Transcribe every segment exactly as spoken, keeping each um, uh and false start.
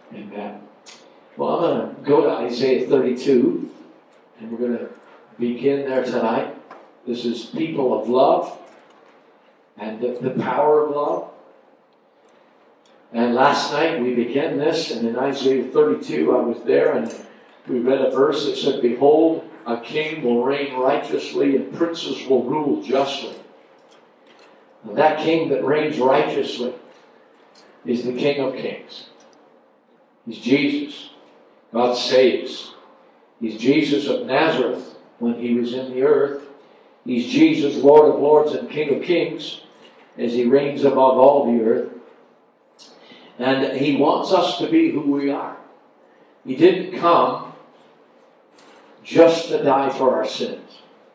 Amen. Well, I'm going to go to Isaiah thirty-two, and we're going to begin there tonight. This is people of love and the, the power of love. And last night we began this, and in Isaiah thirty-two I was there, and we read a verse that said, "Behold, a king will reign righteously, and princes will rule justly." And that king that reigns righteously is the King of Kings. He's Jesus. God saves. He's Jesus of Nazareth when he was in the earth. He's Jesus, Lord of Lords and King of Kings, as he reigns above all the earth. And he wants us to be who we are. He didn't come just to die for our sins.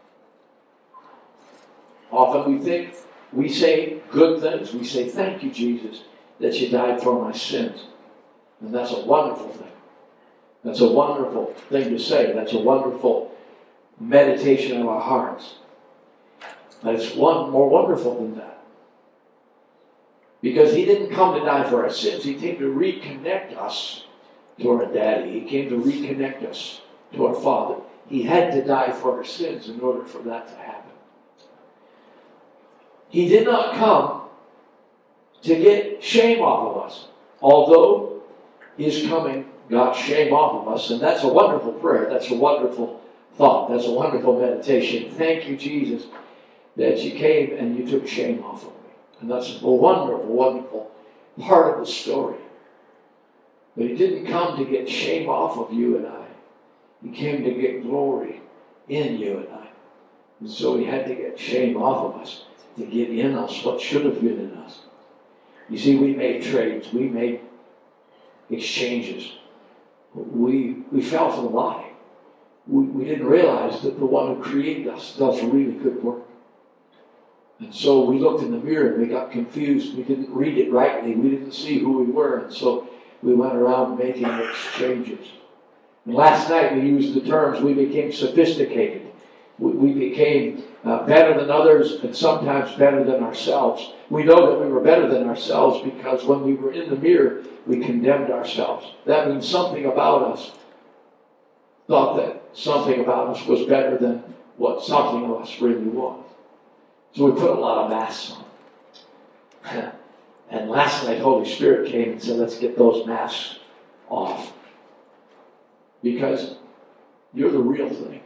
Often we think, we say good things. We say, "Thank you, Jesus, that you died for my sins." And that's a wonderful thing. That's a wonderful thing to say. That's a wonderful meditation of our hearts. But it's one more wonderful than that. Because he didn't come to die for our sins. He came to reconnect us to our daddy. He came to reconnect us to our Father. He had to die for our sins in order for that to happen. He did not come to get shame off of us. Although his coming got shame off of us. And that's a wonderful prayer. That's a wonderful thought. That's a wonderful meditation. Thank you, Jesus, that you came and you took shame off of me. And that's a wonderful, wonderful part of the story. But he didn't come to get shame off of you and I. He came to get glory in you and I. And so he had to get shame off of us to get in us what should have been in us. You see, we made trades. We made exchanges. We, we fell for the lie. We, we didn't realize that the one who created us does really good work. And so we looked in the mirror and we got confused. We didn't read it rightly. We didn't see who we were. And so we went around making exchanges. And last night we used the terms, we became sophisticated. We, we became uh, better than others and sometimes better than ourselves. We know that we were better than ourselves because when we were in the mirror, we condemned ourselves. That means something about us thought that something about us was better than what something of us really was. So we put a lot of masks on. And last night, Holy Spirit came and said, let's get those masks off. Because you're the real thing.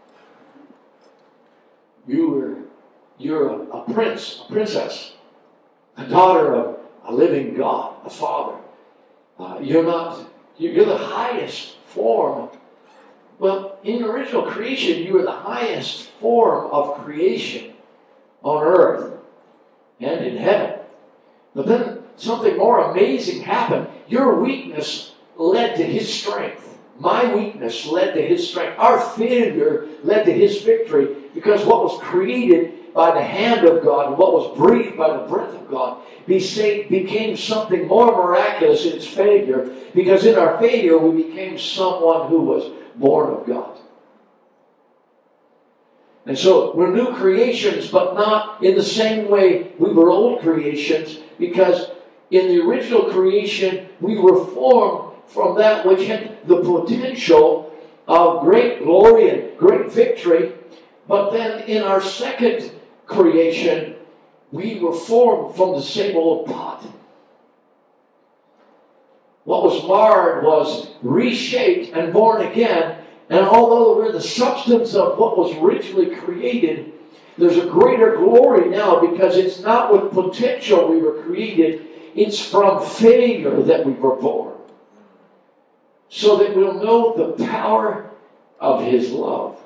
You were, you're a, a prince, a princess, a daughter of a living God, a father. Uh, you're not, you're the highest form. Well, in original creation, you were the highest form of creation on earth and in heaven. But then something more amazing happened. Your weakness led to his strength. My weakness led to his strength. Our failure led to his victory, because what was created by the hand of God and what was breathed by the breath of God became something more miraculous in its failure, because in our failure we became someone who was born of God. And so we're new creations, but not in the same way we were old creations, because in the original creation we were formed from that which had the potential of great glory and great victory. But then in our second creation, we were formed from the same old pot. What was marred was reshaped and born again. And although we're the substance of what was originally created, there's a greater glory now, because it's not with potential we were created. It's from failure that we were born. So that we'll know the power of his love.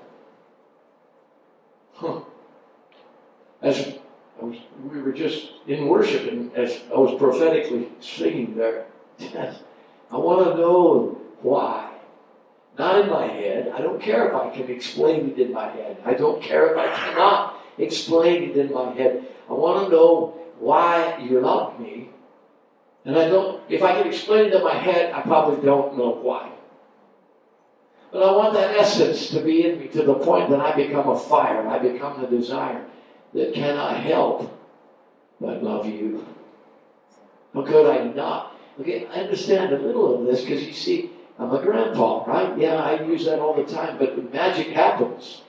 Huh. As I was, we were just in worship, and as I was prophetically singing there, yes, I want to know why. Not in my head. I don't care if I can explain it in my head. I don't care if I cannot explain it in my head. I want to know why you love me. And I don't, if I can explain it in my head, I probably don't know why. But I want that essence to be in me to the point that I become a fire. I become the desire that cannot help but love you. How could I not? Okay, I understand a little of this because you see, I'm a grandpa, right? Yeah, I use that all the time, but magic happens.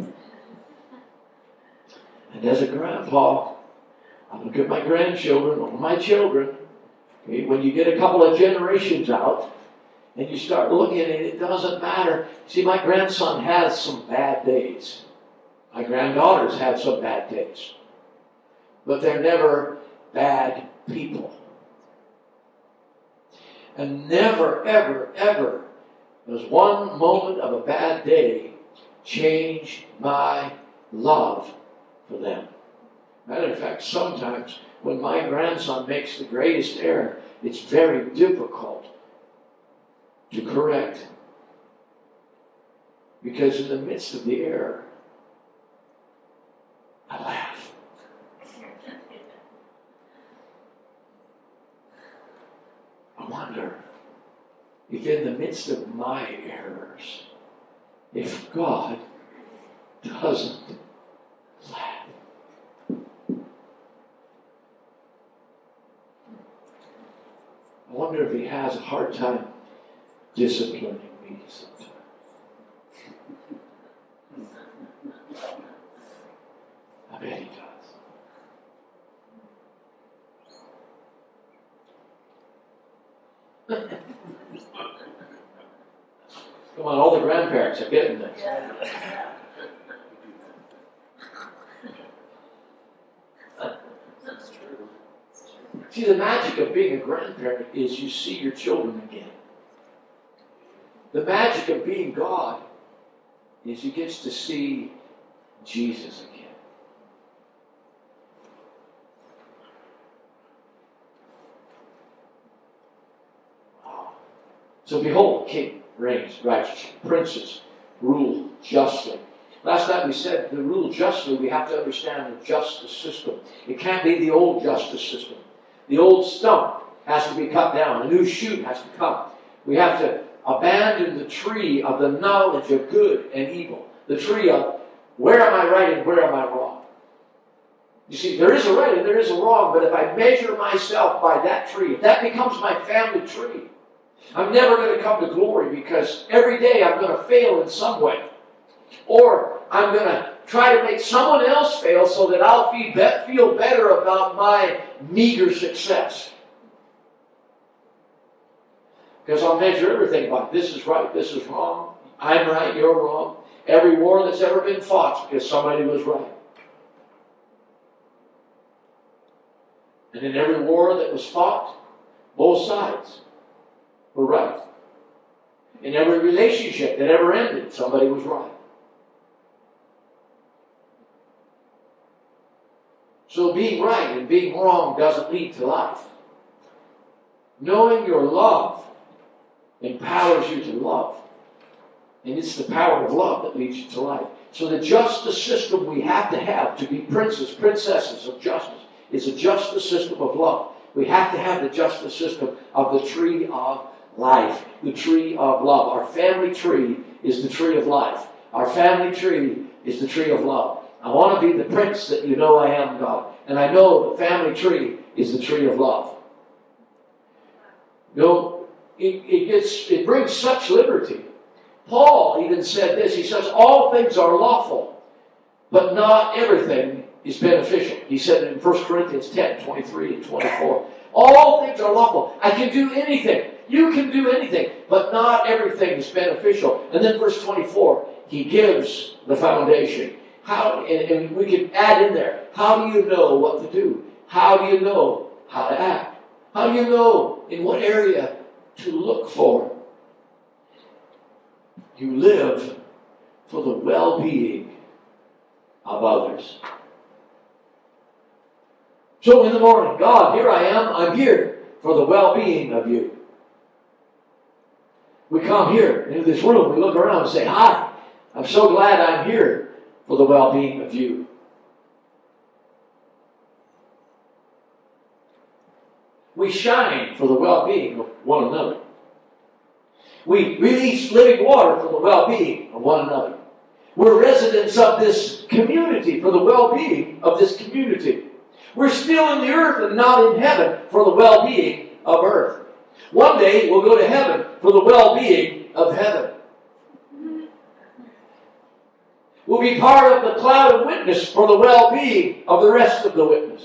And as a grandpa, I look at my grandchildren or my children. Okay, when you get a couple of generations out and you start looking at it, it doesn't matter. See, my grandson has some bad days. My granddaughters have some bad days. But they're never bad people. And never, ever, ever does one moment of a bad day change my love for them. Matter of fact, sometimes when my grandson makes the greatest error, it's very difficult to correct. Because in the midst of the error, I laugh. I wonder if in the midst of my errors, if God doesn't laugh. I wonder if he has a hard time disciplining me sometimes. I bet he does. Come on, all the grandparents are getting this. See, the magic of being a grandparent is you see your children again. The magic of being God is you get to see Jesus again. Wow. So behold, king reigns righteous, princes rule justly. Last night we said to rule justly, we have to understand the justice system. It can't be the old justice system. The old stump has to be cut down. A new shoot has to come. We have to abandon the tree of the knowledge of good and evil. The tree of where am I right and where am I wrong. You see, there is a right and there is a wrong, but if I measure myself by that tree, if that becomes my family tree, I'm never going to come to glory because every day I'm going to fail in some way. Or I'm going to try to make someone else fail so that I'll feel better about my meager success. Because I'll measure everything by this is right, this is wrong. I'm right, you're wrong. Every war that's ever been fought because somebody was right. And in every war that was fought, both sides were right. In every relationship that ever ended, somebody was right. So being right and being wrong doesn't lead to life. Knowing your love empowers you to love. And it's the power of love that leads you to life. So the justice system we have to have to be princes, princesses of justice is a justice system of love. We have to have the justice system of the tree of life, the tree of love. Our family tree is the tree of life. Our family tree is the tree of love. I want to be the prince that you know I am, God. And I know the family tree is the tree of love. You know, it, it, gets, it brings such liberty. Paul even said this. He says, all things are lawful, but not everything is beneficial. He said it in First Corinthians ten, twenty-three and twenty-four. All things are lawful. I can do anything. You can do anything, but not everything is beneficial. And then verse twenty-four, he gives the foundation. How, and, and we can add in there, how do you know what to do? How do you know how to act? How do you know in what area to look for? You live for the well-being of others. So in the morning, God, here I am, I'm here for the well-being of you. We come here into this room, we look around and say, hi, I'm so glad I'm here for the well-being of you. We shine for the well-being of one another. We release living water for the well-being of one another. We're residents of this community for the well-being of this community. We're still in the earth and not in heaven for the well-being of earth. One day we'll go to heaven for the well-being of heaven. We'll be part of the cloud of witness for the well-being of the rest of the witness.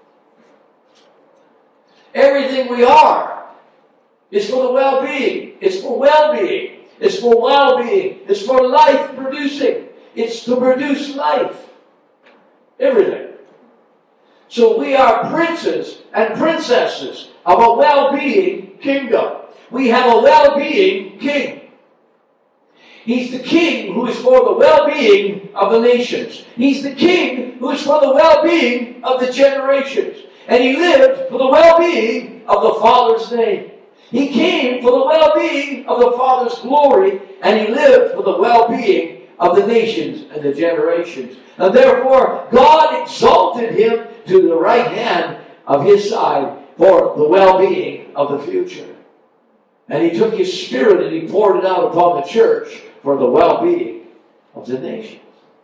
Everything we are is for the well-being. It's for well-being. It's for well-being. It's for life producing. It's to produce life. Everything. So we are princes and princesses of a well-being kingdom. We have a well-being king. He's the king who is for the well-being of the nations. He's the king who is for the well-being of the generations. And he lived for the well-being of the Father's name. He came for the well-being of the Father's glory, and he lived for the well-being of the nations and the generations. And therefore, God exalted him to the right hand of his side for the well-being of the future. And he took his Spirit and he poured it out upon the church for the well-being of the nations.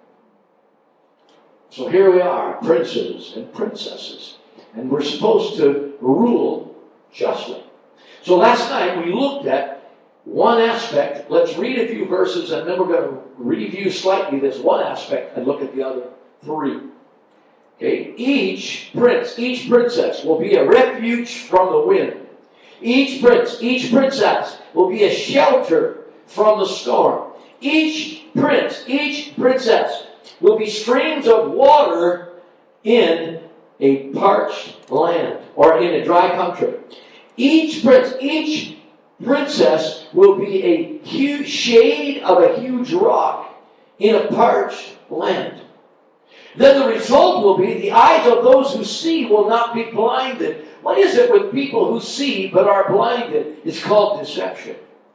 So here we are, princes and princesses. And we're supposed to rule justly. So last night we looked at one aspect. Let's read a few verses and then we're going to review slightly this one aspect and look at the other three. Okay? Each prince, each princess will be a refuge from the wind. Each prince, each princess will be a shelter from the storm. Each prince, each princess will be streams of water in a parched land or in a dry country. Each prince, each princess will be a huge shade of a huge rock in a parched land. Then the result will be the eyes of those who see will not be blinded. What is it with people who see but are blinded? It's called deception.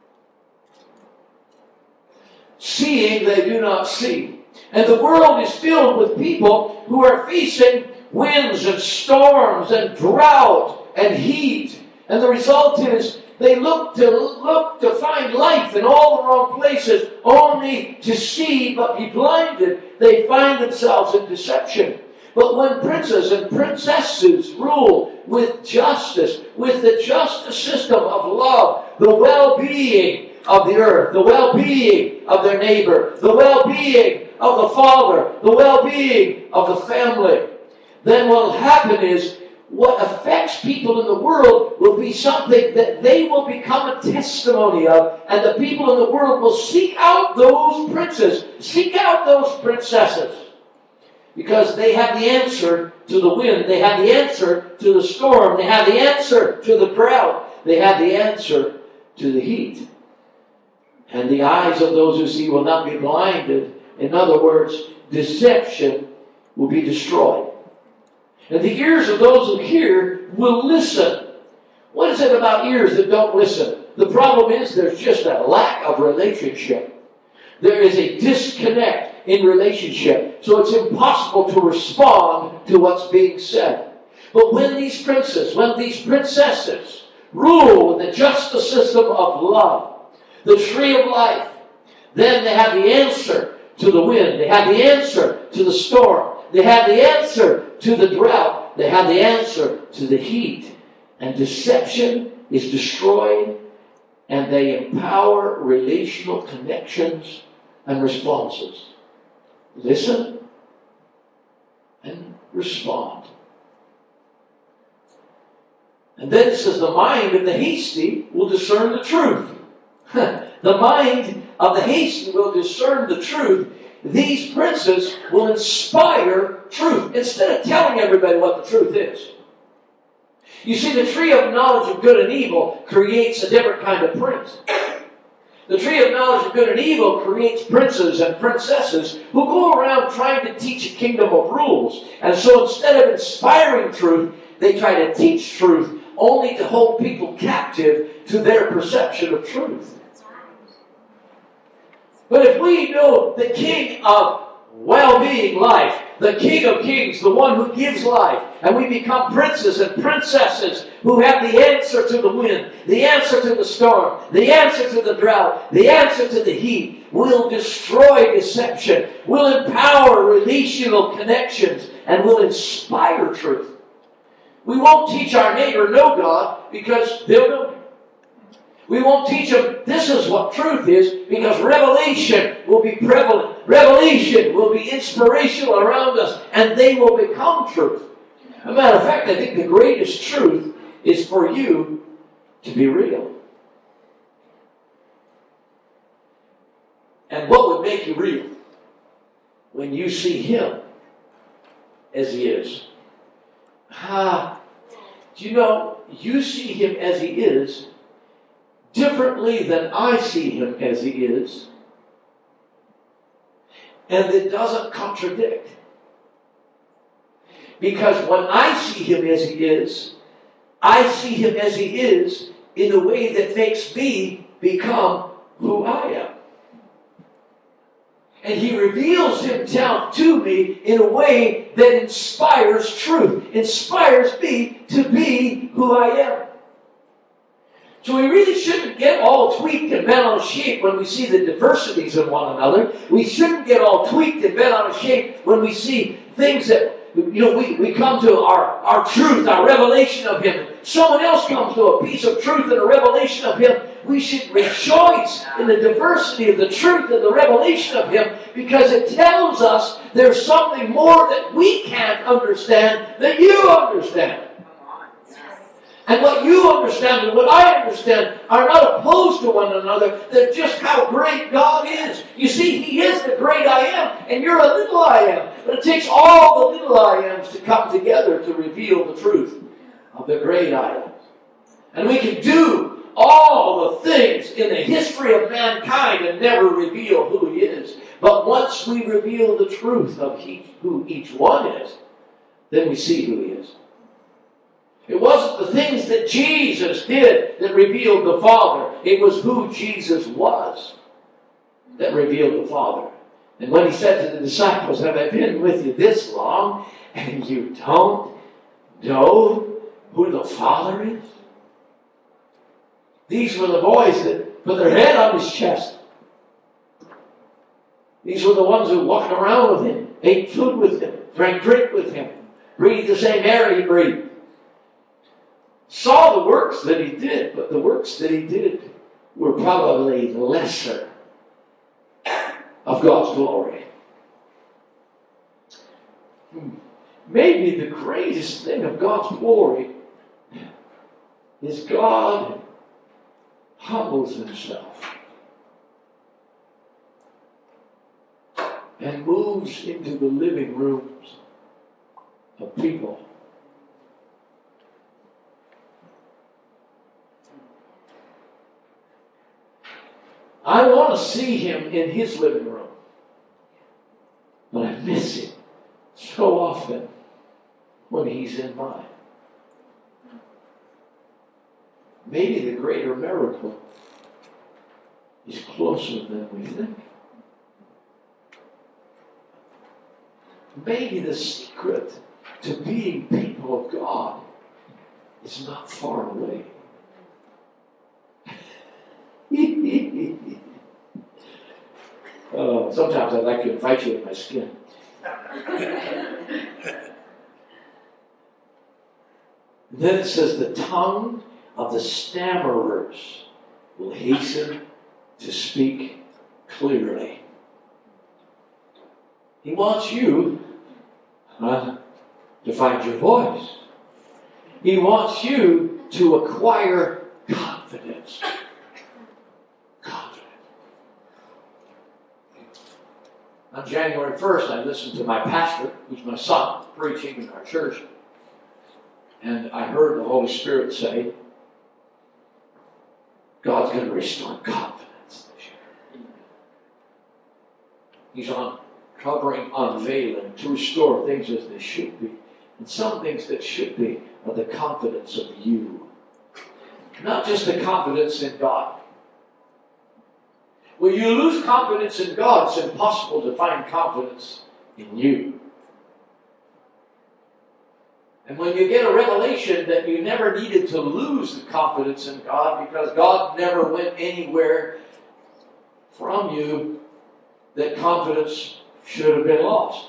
Seeing they do not see. And the world is filled with people who are facing winds and storms and drought and heat. And the result is they look to look to find life in all the wrong places, only to see but be blinded. They find themselves in deception. But when princes and princesses rule with justice, with the justice system of love, the well-being of the earth, the well-being of their neighbor, the well-being of the father, the well-being of the family, then what will happen is what affects people in the world will be something that they will become a testimony of, and the people in the world will seek out those princes, seek out those princesses, because they have the answer to the wind, they have the answer to the storm, they have the answer to the drought, they have the answer to the heat. And the eyes of those who see will not be blinded. In other words, deception will be destroyed. And the ears of those who hear will listen. What is it about ears that don't listen? The problem is there's just a lack of relationship. There is a disconnect in relationship. So it's impossible to respond to what's being said. But when these princes, when these princesses rule with the justice system of love, the tree of life, then they have the answer to the wind. They have the answer to the storm. They have the answer to the drought. They have the answer to the heat. And deception is destroyed, and they empower relational connections and responses. Listen and respond. And then it says the mind of the hasty will discern the truth. The mind of the hasty will discern the truth. These princes will inspire truth instead of telling everybody what the truth is. You see, the tree of knowledge of good and evil creates a different kind of prince. The tree of knowledge of good and evil creates princes and princesses who go around trying to teach a kingdom of rules. And so instead of inspiring truth, they try to teach truth only to hold people captive to their perception of truth. But if we know the King of well-being life, the King of Kings, the one who gives life, and we become princes and princesses who have the answer to the wind, the answer to the storm, the answer to the drought, the answer to the heat, we'll destroy deception, we'll empower relational connections, and we'll inspire truth. We won't teach our neighbor know God because they'll know Him. We won't teach them this is what truth is, because revelation will be prevalent. Revelation will be inspirational around us, and they will become truth. As a matter of fact, I think the greatest truth is for you to be real. And what would make you real? When you see Him as He is. Ah, do you know, you see Him as He is differently than I see Him as He is. And it doesn't contradict. Because when I see Him as He is, I see Him as He is in a way that makes me become who I am. And He reveals Himself to me in a way that inspires truth, inspires me to be who I am. So we really shouldn't get all tweaked and bent on a shape when we see the diversities in one another. We shouldn't get all tweaked and bent on a shape when we see things that, you know, we, we come to our, our truth, our revelation of Him. Someone else comes to a piece of truth and a revelation of Him. We should rejoice in the diversity of the truth and the revelation of Him, because it tells us there's something more that we can't understand that you understand. And what you understand and what I understand are not opposed to one another. They're just how great God is. You see, He is the great I am, and you're a little I am. But it takes all the little I ams to come together to reveal the truth of the great I am. And we can do all the things in the history of mankind and never reveal who He is. But once we reveal the truth of he, who each one is, then we see who He is. It wasn't the things that Jesus did that revealed the Father. It was who Jesus was that revealed the Father. And when He said to the disciples, have I been with you this long, and you don't know who the Father is? These were the boys that put their head on His chest. These were the ones who walked around with Him, ate food with Him, drank drink with Him, breathed the same air He breathed. Saw the works that He did, but the works that He did were probably lesser of God's glory. Maybe the greatest thing of God's glory is God humbles Himself and moves into the living rooms of people. I want to see Him in His living room, but I miss Him so often when He's in mine. Maybe the greater miracle is closer than we think. Maybe the secret to being people of God is not far away. uh, sometimes I'd like to invite you in my skin. Then it says, the tongue of the stammerers will hasten to speak clearly. He wants you uh, to find your voice. He wants you to acquire confidence. Confidence. On January first, I listened to my pastor, who's my son, preaching in our church. And I heard the Holy Spirit say, God's going to restore confidence this year. He's uncovering, unveiling, to restore things as they should be. And some things that should be are the confidence of you. Not just the confidence in God. When you lose confidence in God, it's impossible to find confidence in you. And when you get a revelation that you never needed to lose the confidence in God because God never went anywhere from you, that confidence should have been lost.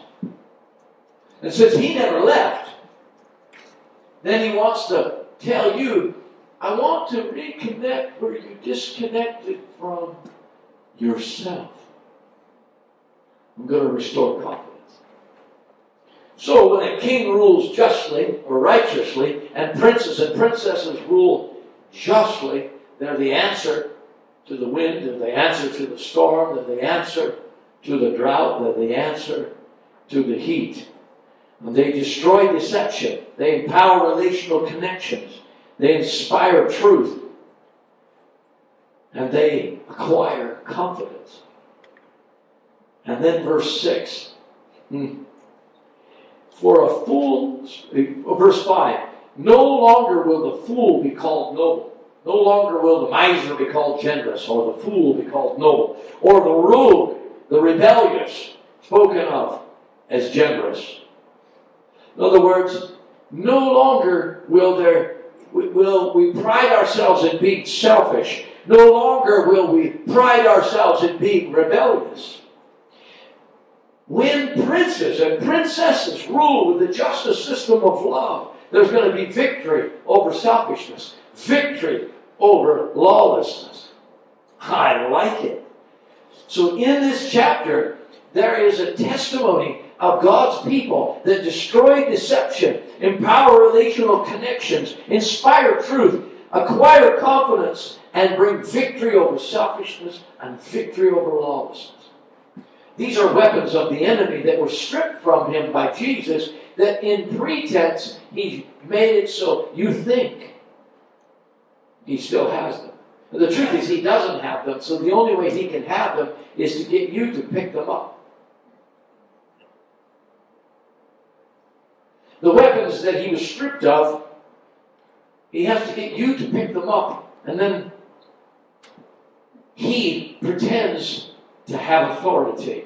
And since He never left, then He wants to tell you, I want to reconnect where you disconnected from yourself. I'm going to restore confidence. So when a king rules justly or righteously, and princes and princesses rule justly, they're the answer to the wind, they're the answer to the storm, they're the answer to the drought, they're the answer to the heat. And they destroy deception. They empower relational connections. They inspire truth. And they acquire confidence. And then verse six. Hmm. For a fool, verse five, no longer will the fool be called noble. No longer will the miser be called generous, or the fool be called noble, or the rogue, the rebellious, spoken of as generous. In other words, no longer will there will we pride ourselves in being selfish. No longer will we pride ourselves in being rebellious. When princes and princesses rule with the justice system of love, there's going to be victory over selfishness, victory over lawlessness. I like it. So in this chapter, there is a testimony of God's people that destroy deception, empower relational connections, inspire truth, acquire confidence, and bring victory over selfishness and victory over lawlessness. These are weapons of the enemy that were stripped from him by Jesus, that in pretense he made it so you think he still has them. But the truth is he doesn't have them, so the only way he can have them is to get you to pick them up. The weapons that he was stripped of, he has to get you to pick them up. And then he pretends to have authority.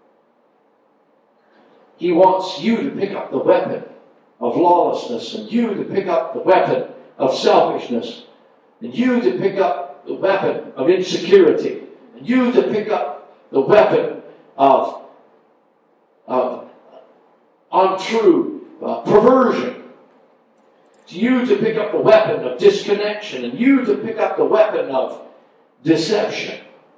He wants you to pick up the weapon of lawlessness, and you to pick up the weapon of selfishness, and you to pick up the weapon of insecurity, and you to pick up the weapon of, of untrue uh, perversion. To you to pick up the weapon of disconnection, and you to pick up the weapon of deception.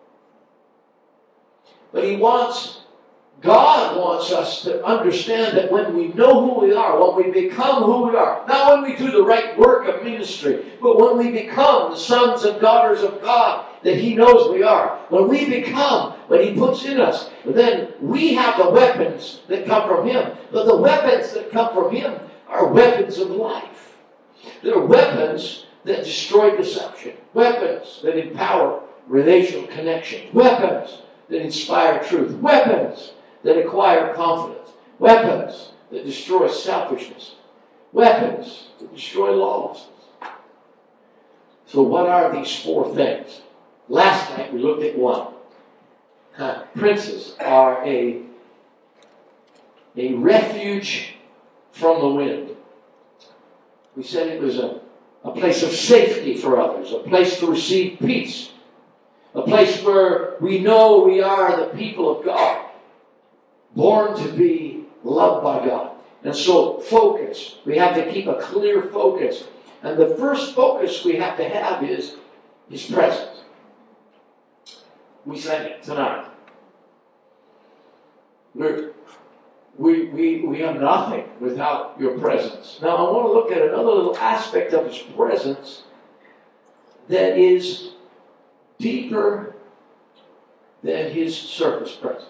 But he wants, God wants us to understand that when we know who we are, when we become who we are, not when we do the right work of ministry, but when we become the sons and daughters of God that he knows we are, when we become what he puts in us, then we have the weapons that come from him. But the weapons that come from him are weapons of life. They're weapons that destroy deception, weapons that empower relational connection, weapons that inspire truth, weapons that acquire confidence, weapons that destroy selfishness, weapons that destroy lawlessness. So what are these four things? Last night we looked at one. Uh, princes are a, a refuge from the wind. We said it was a, a place of safety for others, a place to receive peace, a place where we know we are the people of God, born to be loved by God. And so focus. We have to keep a clear focus. And the first focus we have to have is his presence. We sang it tonight. We're, we, we, we have nothing without your presence. Now I want to look at another little aspect of his presence that is deeper than his surface presence.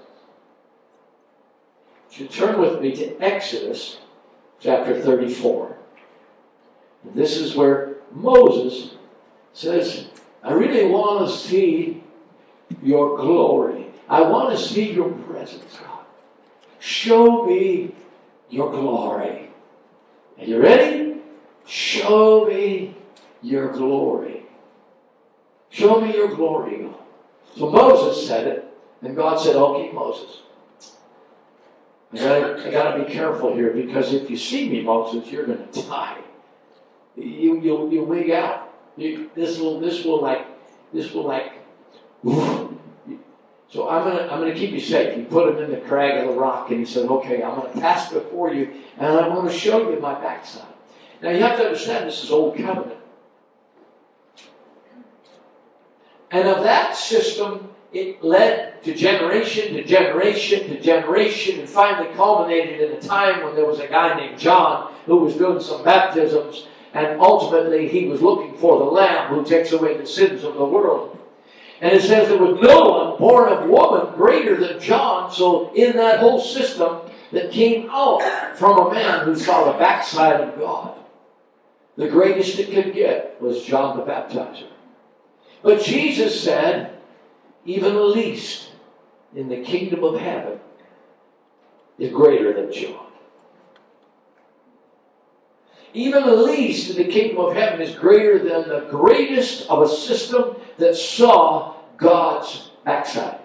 You turn with me to Exodus chapter thirty-four. This is where Moses says, I really want to see your glory. I want to see your presence, God. Show me your glory. Are you ready? Show me your glory. Show me your glory, God. So Moses said it, and God said, okay, Moses, I gotta, I gotta be careful here, because if you see me, Moses, you're gonna die. You, you'll, you'll wig out. You, this will, this will like, this will like. So I'm gonna, I'm gonna keep you safe. You put him in the crag of the rock, and he said, okay, I'm gonna pass before you, and I'm gonna show you my backside. Now you have to understand, this is old covenant. And of that system, it led to generation to generation to generation, and finally culminated in a time when there was a guy named John who was doing some baptisms, and ultimately he was looking for the Lamb who takes away the sins of the world. And it says there was no one born of woman greater than John. So in that whole system that came out from a man who saw the backside of God, the greatest it could get was John the Baptizer. But Jesus said, even the least in the kingdom of heaven is greater than John. Even the least in the kingdom of heaven is greater than the greatest of a system that saw God's backside.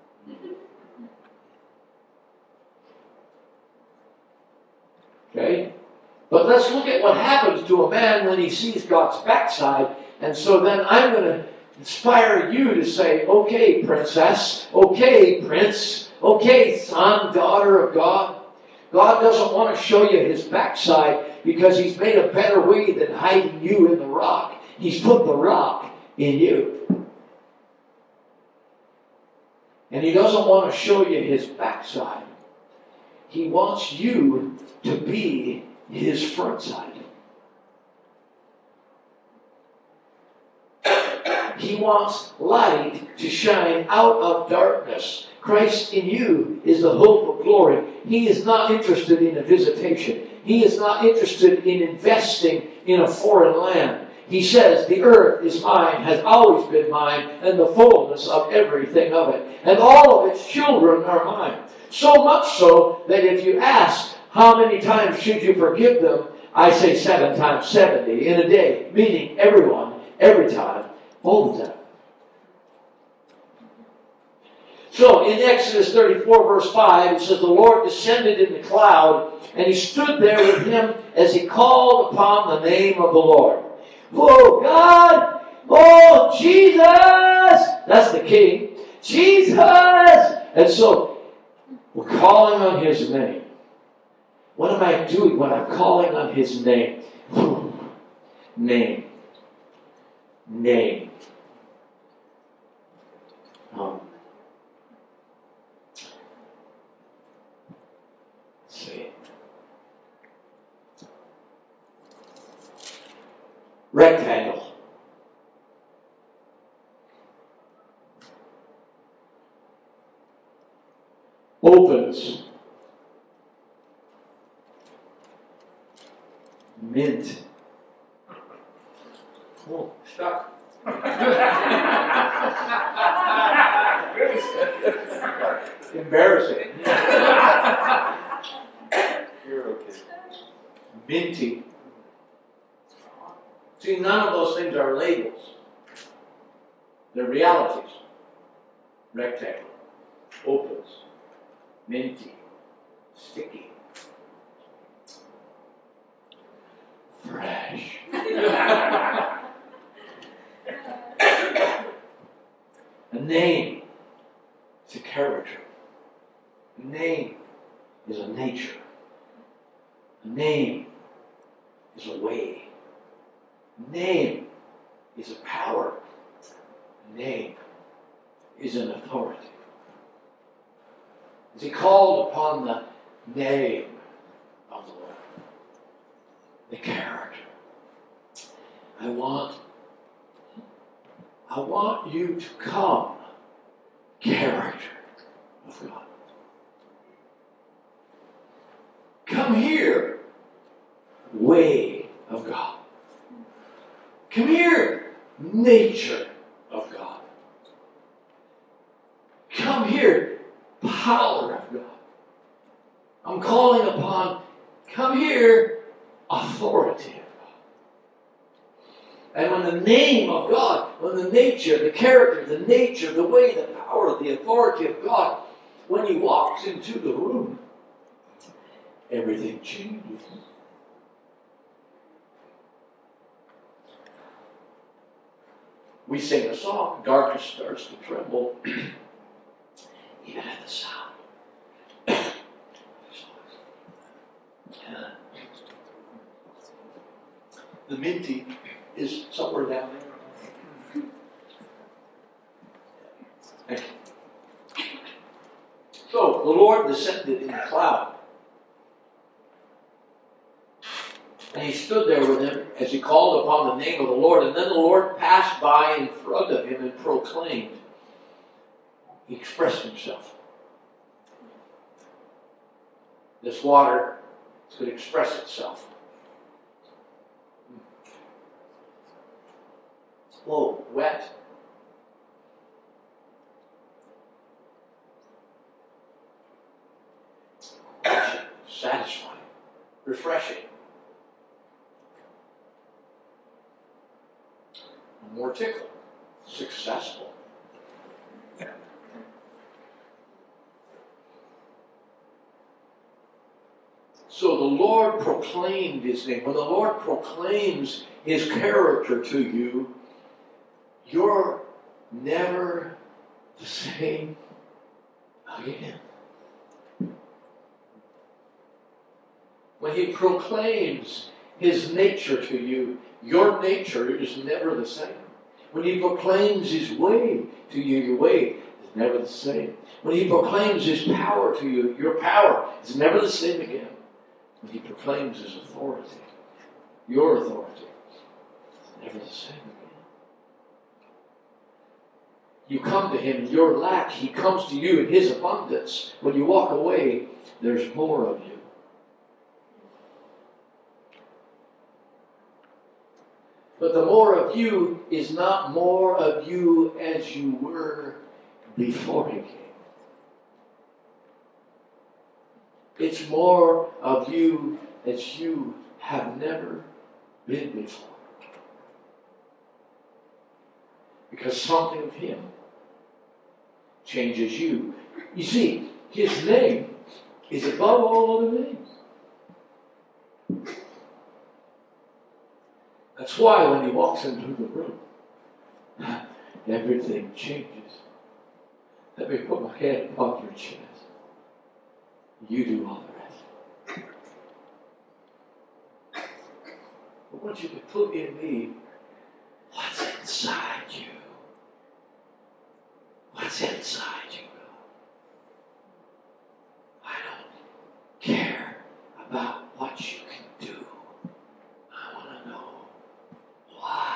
Okay? But let's look at what happens to a man when he sees God's backside. And so then I'm going to inspire you to say, okay, princess, okay, prince, okay, son, daughter of God. God doesn't want to show you his backside because he's made a better way than hiding you in the rock. He's put the rock in you. And he doesn't want to show you his backside. He wants you to be his front side. He wants light to shine out of darkness. Christ in you is the hope of glory. He is not interested in a visitation. He is not interested in investing in a foreign land. He says, the earth is mine, has always been mine, and the fullness of everything of it. And all of its children are mine. So much so that if you ask, how many times should you forgive them? I say seven times seventy in a day, meaning everyone, every time, all the time. So in Exodus thirty-four verse five, it says, the Lord descended in the cloud, and he stood there with him as he called upon the name of the Lord. Oh God! Oh Jesus! That's the King. Jesus! And so, we're calling on his name. What am I doing when I'm calling on his name? Name. Name. Um, let's see. Rectangle. Opens. Mint. Oh, stuck. Embarrassing. You're okay. Minty. See, none of those things are labels. They're realities. Rectangle. Opens. Minty. Sticky. Fresh. A name is a character. A name is a nature. A name is a way. A name is a power. A name is an authority. As he called upon the name of the Lord, the character. I want, I want you to come, character of God. Come here, way of God. Come here, nature of God. Come here, power of God. I'm calling upon, come here, authority of God. And when the name of God, when the nature, the character, the nature, the way, the power, the authority of God, when he walks into the room, everything changes. We sing a song, darkness starts to tremble, even at the sound. The minty is somewhere down there. the Lord descended in the cloud. And he stood there with him as he called upon the name of the Lord. And then the Lord passed by in front of him and proclaimed. He expressed himself. This water could express itself. Whoa, wet. Satisfying. Refreshing. More tickling. Successful. So the Lord proclaimed his name. When the Lord proclaims his character to you, you're never the same again. When he proclaims his nature to you, your nature is never the same. When he proclaims his way to you, your way is never the same. When he proclaims his power to you, your power is never the same again. When he proclaims his authority, your authority is never the same again. You come to him in your lack. He comes to you in his abundance. When you walk away, there's more of you. But the more of you is not more of you as you were before he came. It's more of you as you have never been before. Because something of him changes you. You see, his name is above all other names. That's why when he walks into the room, everything changes. Let me put my hand upon your chest. You do all the rest. I want you to put in me what's inside you. What's inside you? I don't care about what you can do. I want to know why.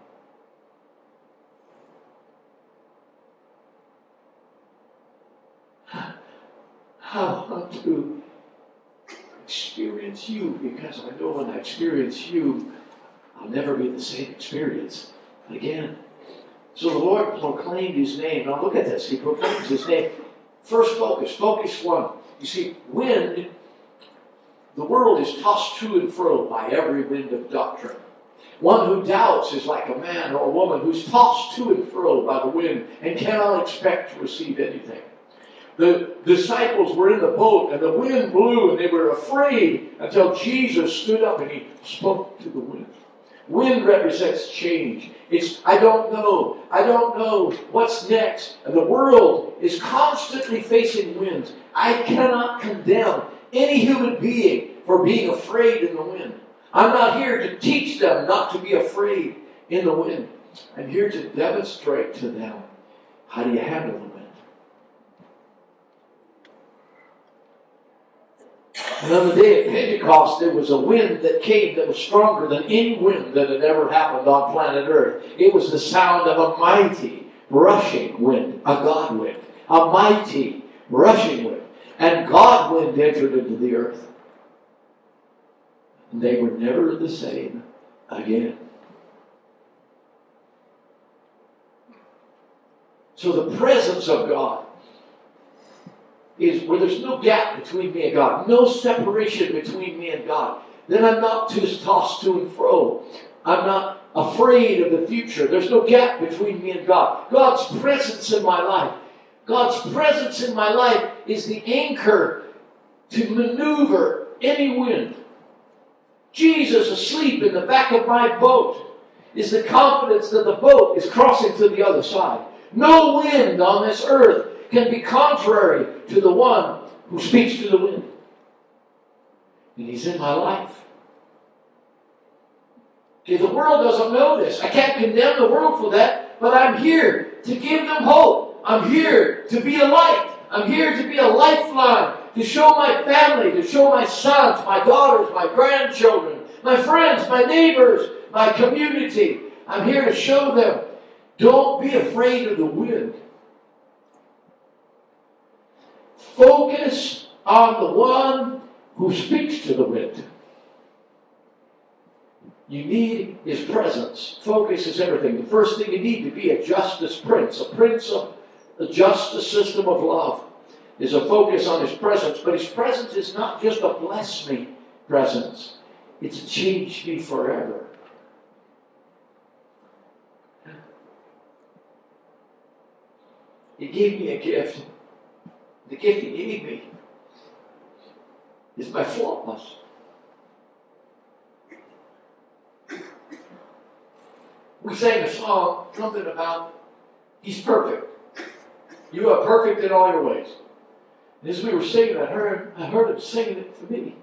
I want to experience you, because I know when I experience you, I'll never be the same experience again. So the Lord proclaimed his name. Now look at this. He proclaims his name. First focus. Focus one. You see, wind, the world is tossed to and fro by every wind of doctrine. One who doubts is like a man or a woman who's tossed to and fro by the wind and cannot expect to receive anything. The disciples were in the boat and the wind blew and they were afraid until Jesus stood up and he spoke to the wind. Wind represents change. It's, I don't know. I don't know what's next. And the world is constantly facing winds. I cannot condemn any human being for being afraid in the wind. I'm not here to teach them not to be afraid in the wind. I'm here to demonstrate to them how do you handle the wind. And on the day of Pentecost, there was a wind that came that was stronger than any wind that had ever happened on planet Earth. It was the sound of a mighty, rushing wind, a God wind, a mighty, rushing wind. And God wind entered into the earth. And they were never the same again. So the presence of God is where there's no gap between me and God, no separation between me and God. Then I'm not too tossed to and fro. I'm not afraid of the future. There's no gap between me and God. God's presence in my life. God's presence in my life is the anchor to maneuver any wind. Jesus asleep in the back of my boat is the confidence that the boat is crossing to the other side. No wind on this earth can be contrary to the one who speaks to the wind. And he's in my life. Okay, the world doesn't know this. I can't condemn the world for that, but I'm here to give them hope. I'm here to be a light. I'm here to be a lifeline, to show my family, to show my sons, my daughters, my grandchildren, my friends, my neighbors, my community. I'm here to show them, don't be afraid of the wind. Focus on the one who speaks to the wind. You need his presence. Focus is everything. The first thing you need to be a justice prince, a prince of the justice system of love, is a focus on his presence. But his presence is not just a bless me presence. It's changed me forever. He gave me a gift. The gift he gave me is my flaws. We sang a song, something about he's perfect. You are perfect in all your ways. And as we were singing, I heard, I heard him singing it for me.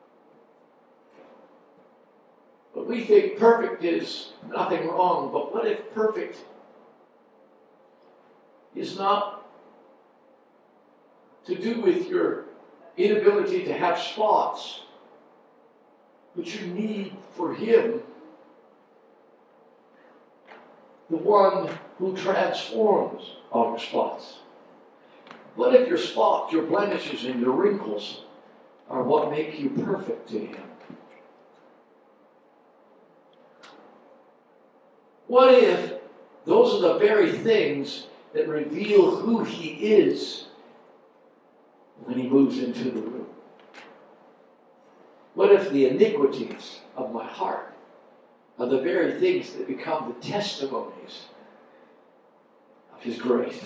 But we think perfect is nothing wrong. But what if perfect is not to do with your inability to have spots, but your need for him, the one who transforms all your spots? What if your spots, your blemishes, and your wrinkles are what make you perfect to him? What if those are the very things that reveal who he is when he moves into the room? What if the iniquities of my heart are the very things that become the testimonies of his grace?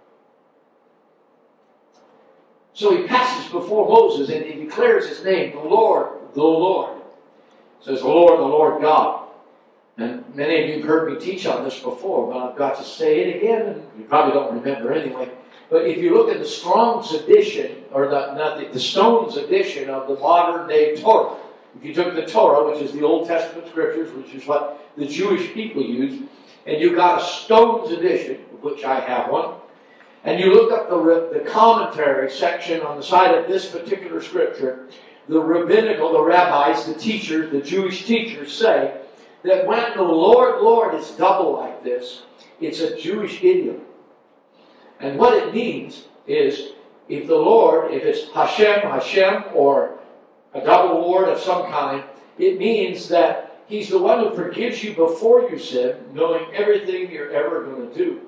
So he passes before Moses and he declares his name, the Lord, the Lord. It says, the Lord, the Lord God. And many of you have heard me teach on this before, but I've got to say it again, and you probably don't remember anyway. But if you look at the Strong's edition, or the, not the, the Stone's edition of the modern day Torah, if you took the Torah, which is the Old Testament scriptures, which is what the Jewish people use, and you got a Stone's edition, of which I have one, and you look up the, the commentary section on the side of this particular scripture, the rabbinical, the rabbis, the teachers, the Jewish teachers say that when the Lord, Lord is double like this, it's a Jewish idiom. And what it means is, if the Lord, if it's Hashem, Hashem, or a double Lord of some kind, it means that he's the one who forgives you before you sin, knowing everything you're ever going to do.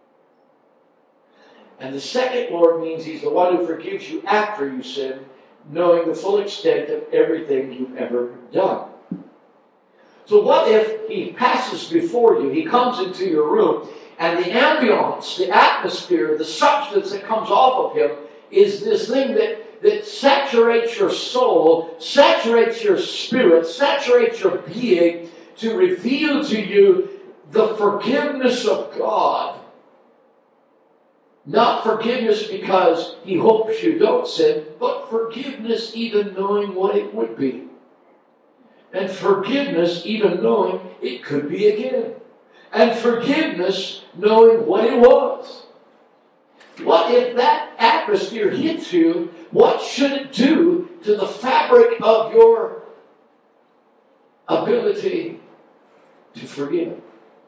And the second Lord means he's the one who forgives you after you sin, knowing the full extent of everything you've ever done. So what if he passes before you, he comes into your room, and the ambience, the atmosphere, the substance that comes off of him is this thing that, that saturates your soul, saturates your spirit, saturates your being to reveal to you the forgiveness of God. Not forgiveness because he hopes you don't sin, but forgiveness even knowing what it would be. And forgiveness even knowing it could be again. And forgiveness knowing what it was. What if that atmosphere hits you? What should it do to the fabric of your ability to forgive?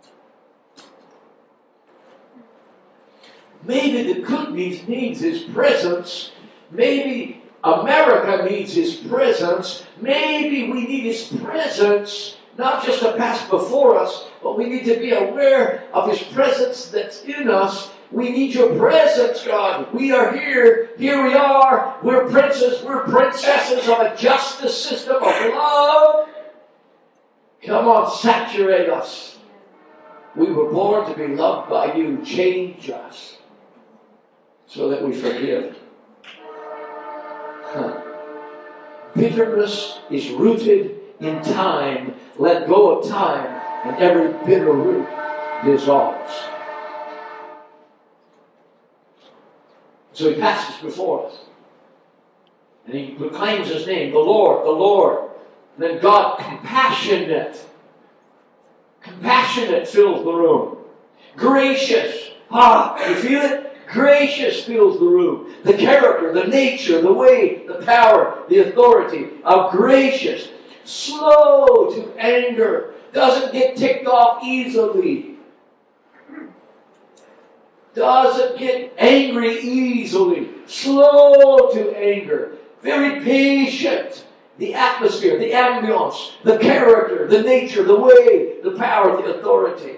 Maybe the good news needs his presence. Maybe America needs his presence. Maybe we need his presence, not just to pass before us, but we need to be aware of his presence that's in us. We need your presence, God. We are here. Here we are. We're princes. We're princesses of a justice system of love. Come on, saturate us. We were born to be loved by you. Change us so that we forgive. Huh. Bitterness is rooted in time. Let go of time, and every bitter root dissolves. So he passes before us. And he proclaims his name, the Lord, the Lord. And then God, compassionate. Compassionate fills the room. Gracious. Ah, you feel it? Gracious fills the room. The character, the nature, the way, the power, the authority of gracious. Slow to anger. Doesn't get ticked off easily. Doesn't get angry easily. Slow to anger. Very patient. The atmosphere, the ambience, the character, the nature, the way, the power, the authority.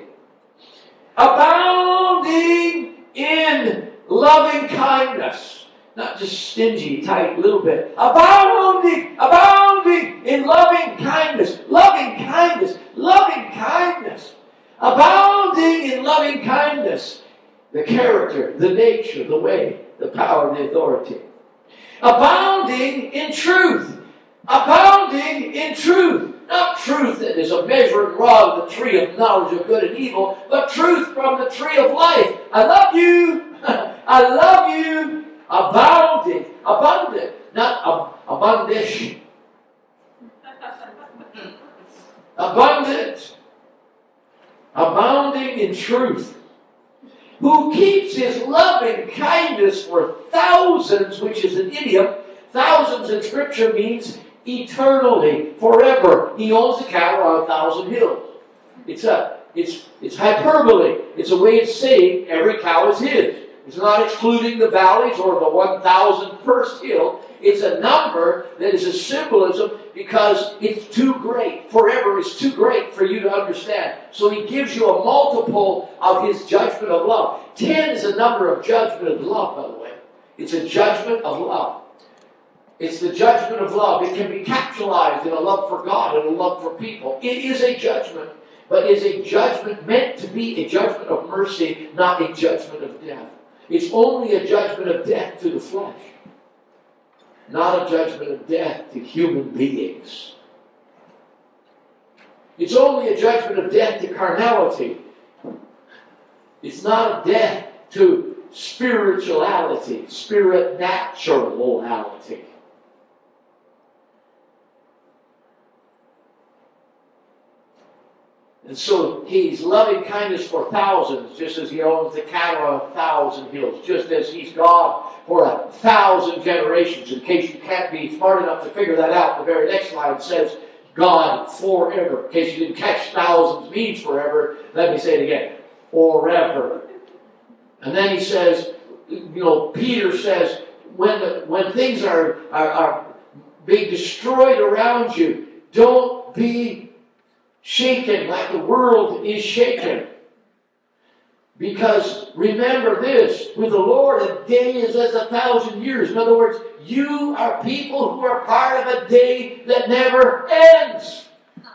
Abounding in loving kindness. Not just stingy, tight, little bit. Abounding, abounding in loving kindness. Loving kindness, loving kindness. Abounding in loving kindness. The character, the nature, the way, the power, the authority. Abounding in truth. Abounding in truth. Not truth that is a measuring rod of the tree of knowledge of good and evil, but truth from the tree of life. I love you. I love you. Abounding. Abundant. Not ab- abundish. Abundant. Abounding in truth. Who keeps his loving kindness for thousands, which is an idiom. Thousands in Scripture means eternally, forever. He owns the cattle on a thousand hills. It's a, it's, it's hyperbole. It's a way of saying every cow is his. It's not excluding the valleys or the one thousand first hill. It's a number that is a symbolism because it's too great. Forever is too great for you to understand. So he gives you a multiple of his judgment of love. Ten is a number of judgment of love, by the way. It's a judgment of love. It's the judgment of love. It can be capitalized in a love for God and a love for people. It is a judgment, but is a judgment meant to be a judgment of mercy, not a judgment of death. It's only a judgment of death to the flesh, not a judgment of death to human beings. It's only a judgment of death to carnality. It's not a death to spirituality, spirit naturality. And so he's loving kindness for thousands, just as he owns the cattle on a thousand hills, just as he's God for a thousand generations. In case you can't be smart enough to figure that out, the very next line says God forever. In case you didn't catch thousands means forever, let me say it again. Forever. And then he says, you know, Peter says, when the, when things are, are, are being destroyed around you, don't be shaken like the world is shaken. Because remember this, with the Lord a day is as a thousand years. In other words, you are people who are part of a day that never ends.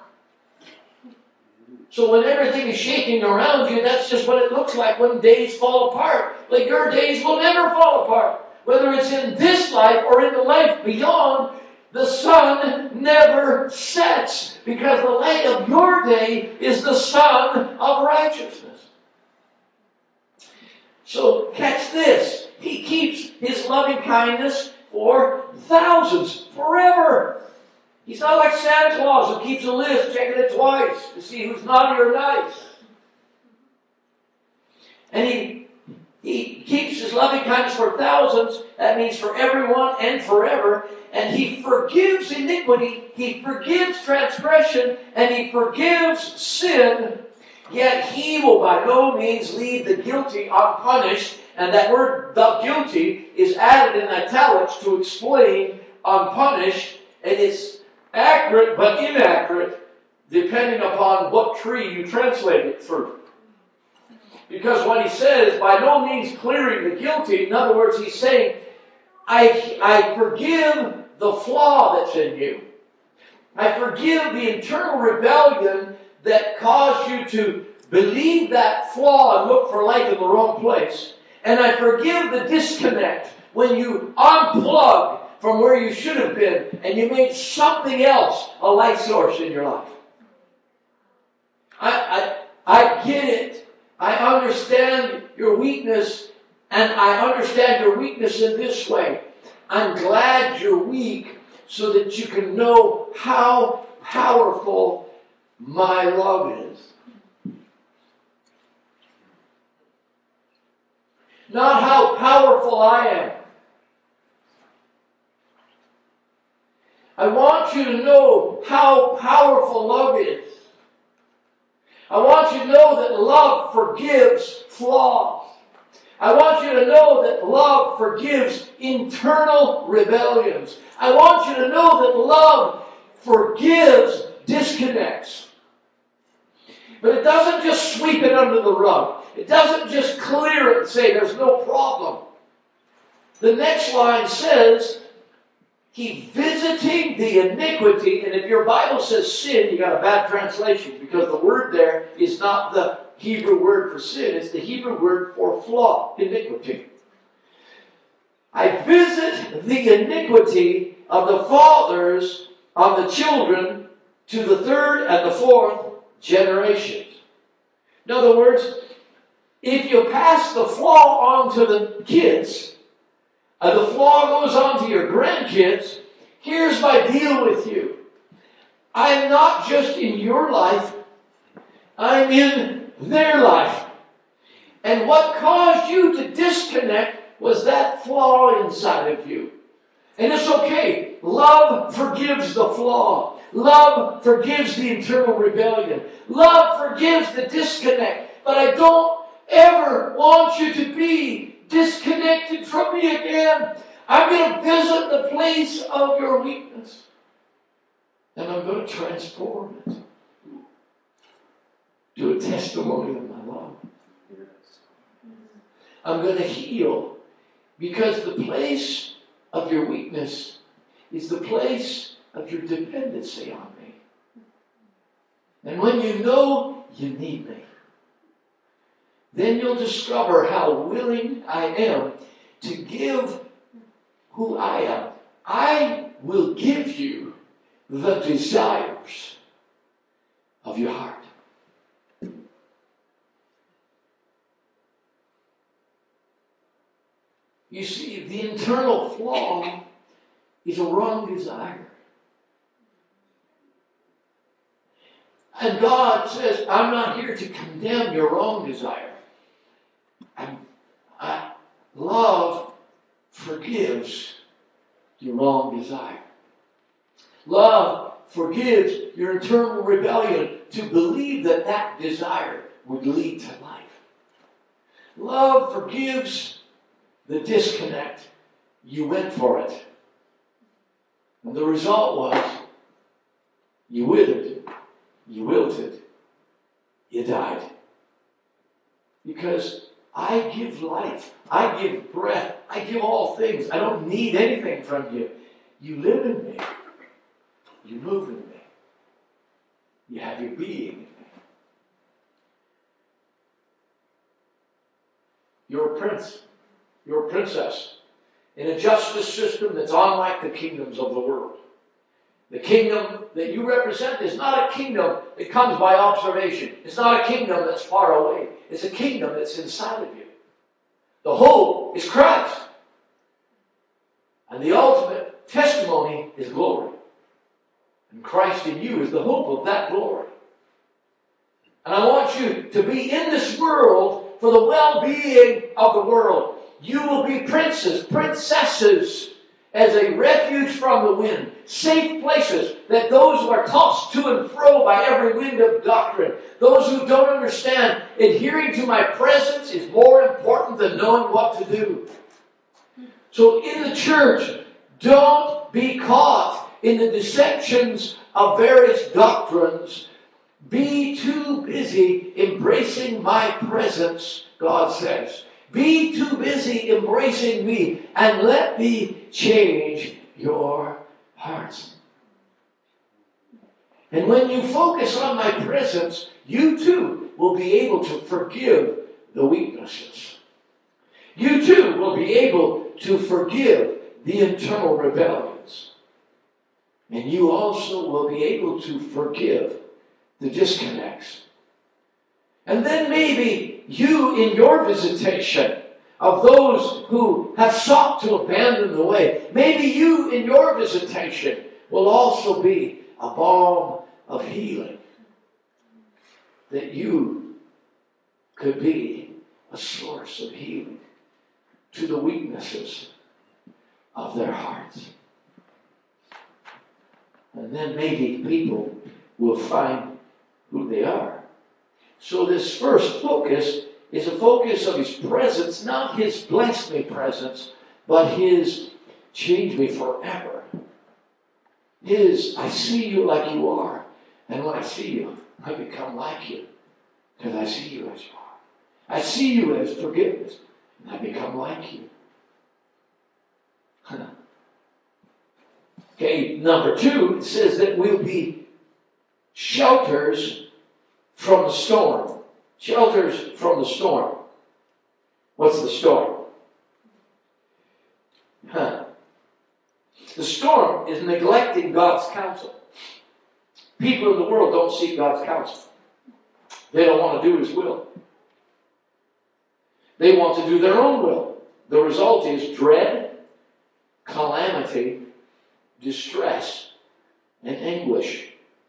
So when everything is shaking around you, that's just what it looks like when days fall apart. Like your days will never fall apart. Whether it's in this life or in the life beyond, the sun never sets, because the light of your day is the sun of righteousness. So catch this. He keeps his loving kindness for thousands, forever. He's not like Santa Claus who keeps a list, checking it twice to see who's naughty or nice. And he He keeps his loving kindness for thousands. That means for everyone and forever. And he forgives iniquity. He forgives transgression. And he forgives sin. Yet he will by no means leave the guilty unpunished. And that word, the guilty, is added in italics to explain unpunished. And it's accurate but inaccurate depending upon what tree you translate it through. Because what he says, by no means clearing the guilty, in other words, he's saying, I, I forgive the flaw that's in you. I forgive the internal rebellion that caused you to believe that flaw and look for light in the wrong place. And I forgive the disconnect when you unplug from where you should have been and you made something else a light source in your life. I, I, I get it. I understand your weakness, and I understand your weakness in this way. I'm glad you're weak so that you can know how powerful my love is. Not how powerful I am. I want you to know how powerful love is. I want you to know that love forgives flaws. I want you to know that love forgives internal rebellions. I want you to know that love forgives disconnects. But it doesn't just sweep it under the rug. It doesn't just clear it and say there's no problem. The next line says, He visiting the iniquity, and if your Bible says sin, you got a bad translation, because the word there is not the Hebrew word for sin, it's the Hebrew word for flaw, iniquity. I visit the iniquity of the fathers on the children to the third and the fourth generations. In other words, if you pass the flaw on to the kids, and the flaw goes on to your grandkids, here's my deal with you. I'm not just in your life, I'm in their life. And what caused you to disconnect was that flaw inside of you. And it's okay. Love forgives the flaw. Love forgives the internal rebellion. Love forgives the disconnect. But I don't ever want you to be disconnected from me again. I'm going to visit the place of your weakness. And I'm going to transform it to a testimony of my love. I'm going to heal, because the place of your weakness is the place of your dependency on me. And when you know you need me, then you'll discover how willing I am to give who I am. I will give you the desires of your heart. You see, the internal flaw is a wrong desire. And God says, I'm not here to condemn your wrong desire. I, I, love forgives your wrong desire. Love forgives your internal rebellion to believe that that desire would lead to life. Love forgives the disconnect. You went for it. And the result was you withered, you wilted, you died. Because I give life, I give breath, I give all things. I don't need anything from you. You live in me. You move in me. You have your being in me. You're a prince. You're a princess in a justice system that's unlike the kingdoms of the world. The kingdom that you represent is not a kingdom that comes by observation. It's not a kingdom that's far away. It's a kingdom that's inside of you. The hope is Christ. And the ultimate testimony is glory. And Christ in you is the hope of that glory. And I want you to be in this world for the well-being of the world. You will be princes, princesses, as a refuge from the wind. Safe places that those who are tossed to and fro by every wind of doctrine, those who don't understand, adhering to my presence is more important than knowing what to do. So in the church, don't be caught in the deceptions of various doctrines. Be too busy embracing my presence, God says. Be too busy embracing me and let me change your hearts. And when you focus on my presence, you too will be able to forgive the weaknesses. You too will be able to forgive the internal rebellions. And you also will be able to forgive the disconnects. And then maybe you, in your visitation of those who have sought to abandon the way, maybe you, in your visitation, will also be a balm of healing. That you could be a source of healing to the weaknesses of their hearts. And then maybe people will find who they are. So this first focus is a focus of His presence, not His bless me presence, but His change me forever. His, I see you like you are. And when I see you, I become like you. Because I see you as you are. I see you as forgiveness. And I become like you. Okay, number two, it says that we'll be shelters from the storm. Shelters from the storm. What's the storm? Huh. The storm is neglecting God's counsel. People in the world don't seek God's counsel. They don't want to do His will. They want to do their own will. The result is dread, calamity, distress, and anguish.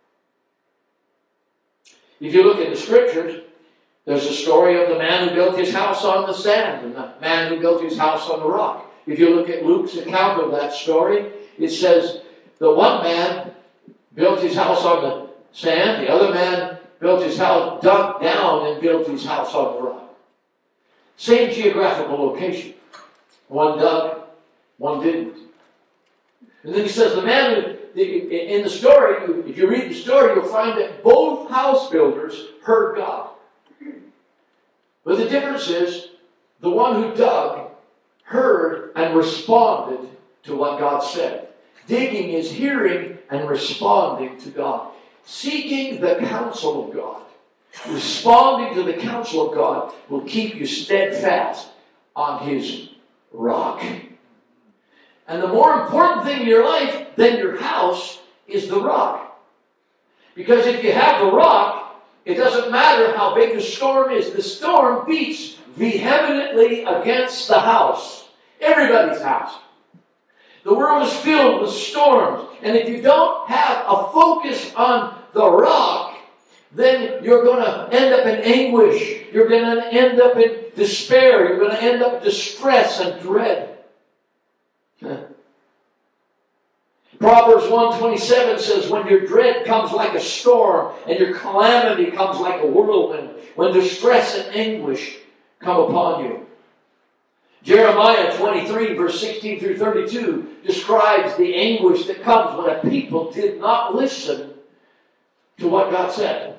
If you look in the Scriptures, there's a story of the man who built his house on the sand and the man who built his house on the rock. If you look at Luke's account of that story, it says the one man built his house on the sand, the other man built his house, dug down and built his house on the rock. Same geographical location. One dug, one didn't. And then he says the man who, in the story, if you read the story, you'll find that both house builders heard God. But the difference is, the one who dug heard and responded to what God said. Digging is hearing and responding to God. Seeking the counsel of God. Responding to the counsel of God will keep you steadfast on His rock. And the more important thing in your life than your house is the rock. Because if you have the rock, it doesn't matter how big the storm is. The storm beats vehemently against the house. Everybody's house. The world is filled with storms. And if you don't have a focus on the rock, then you're going to end up in anguish. You're going to end up in despair. You're going to end up in distress and dread. Proverbs one twenty-seven says, when your dread comes like a storm and your calamity comes like a whirlwind, when distress and anguish come upon you. Jeremiah twenty-three, verse sixteen through thirty-two, describes the anguish that comes when a people did not listen to what God said.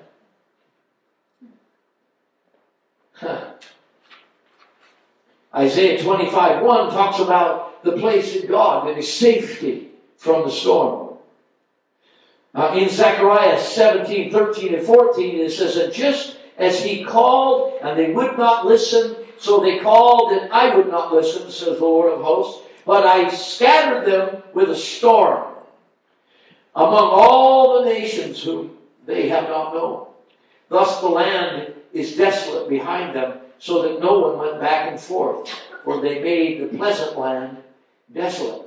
Huh. Isaiah twenty-five, one talks about the place in God and His safety from the storm. Uh, in Zechariah seventeen, thirteen, and fourteen, it says, and just as He called and they would not listen, so they called and I would not listen, says the Lord of hosts, but I scattered them with a storm among all the nations whom they have not known. Thus the land is desolate behind them, so that no one went back and forth, for they made the pleasant land desolate.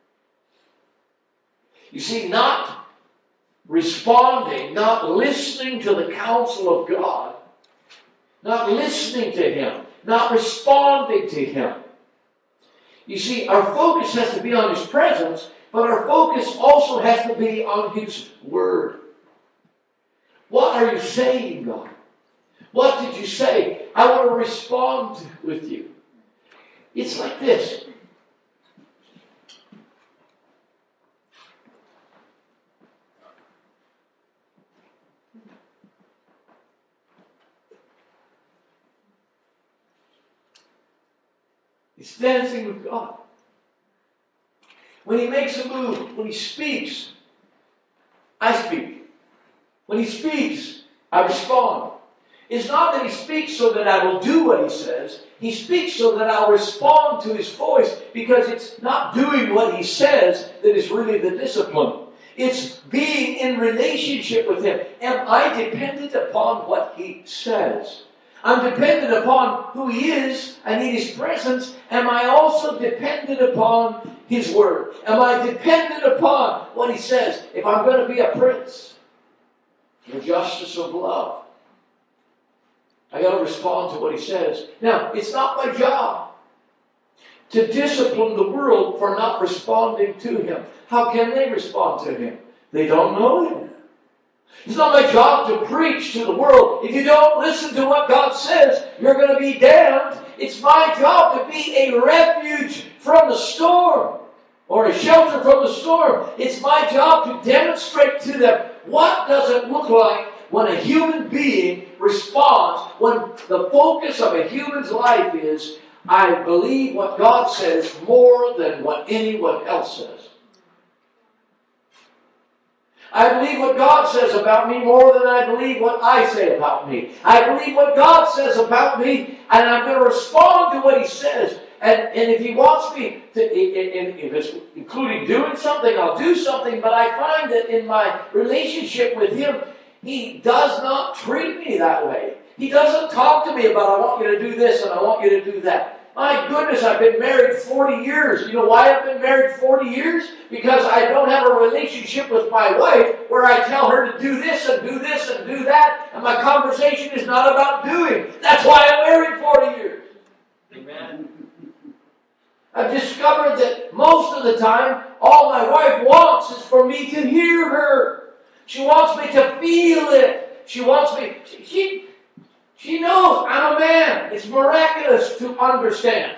You see, not responding, not listening to the counsel of God, not listening to Him, not responding to Him. You see, our focus has to be on His presence, but our focus also has to be on His Word. What are you saying, God? What did you say? I want to respond with you. It's like this. It's dancing with God. When He makes a move, when He speaks, I speak. When He speaks, I respond. It's not that He speaks so that I will do what He says. He speaks so that I'll respond to His voice, because it's not doing what He says that is really the discipline. It's being in relationship with Him. Am I dependent upon what He says? I'm dependent upon who He is. I need His presence. Am I also dependent upon His Word? Am I dependent upon what He says? If I'm going to be a prince, the justice of love, I got to respond to what He says. Now, it's not my job to discipline the world for not responding to Him. How can they respond to Him? They don't know Him. It's not my job to preach to the world. If you don't listen to what God says, you're going to be damned. It's my job to be a refuge from the storm, or a shelter from the storm. It's my job to demonstrate to them what does it look like when a human being responds, when the focus of a human's life is, I believe what God says more than what anyone else says. I believe what God says about me more than I believe what I say about me. I believe what God says about me, and I'm going to respond to what He says. And, and if He wants me to, if it's including doing something, I'll do something. But I find that in my relationship with Him, He does not treat me that way. He doesn't talk to me about, I want you to do this and I want you to do that. My goodness, I've been married forty years. You know why I've been married forty years? Because I don't have a relationship with my wife where I tell her to do this and do this and do that. And my conversation is not about doing. That's why I'm married forty years. Amen. I've discovered that most of the time, all my wife wants is for me to hear her. She wants me to feel it. She wants me... She, she, she knows I'm a man. It's miraculous to understand.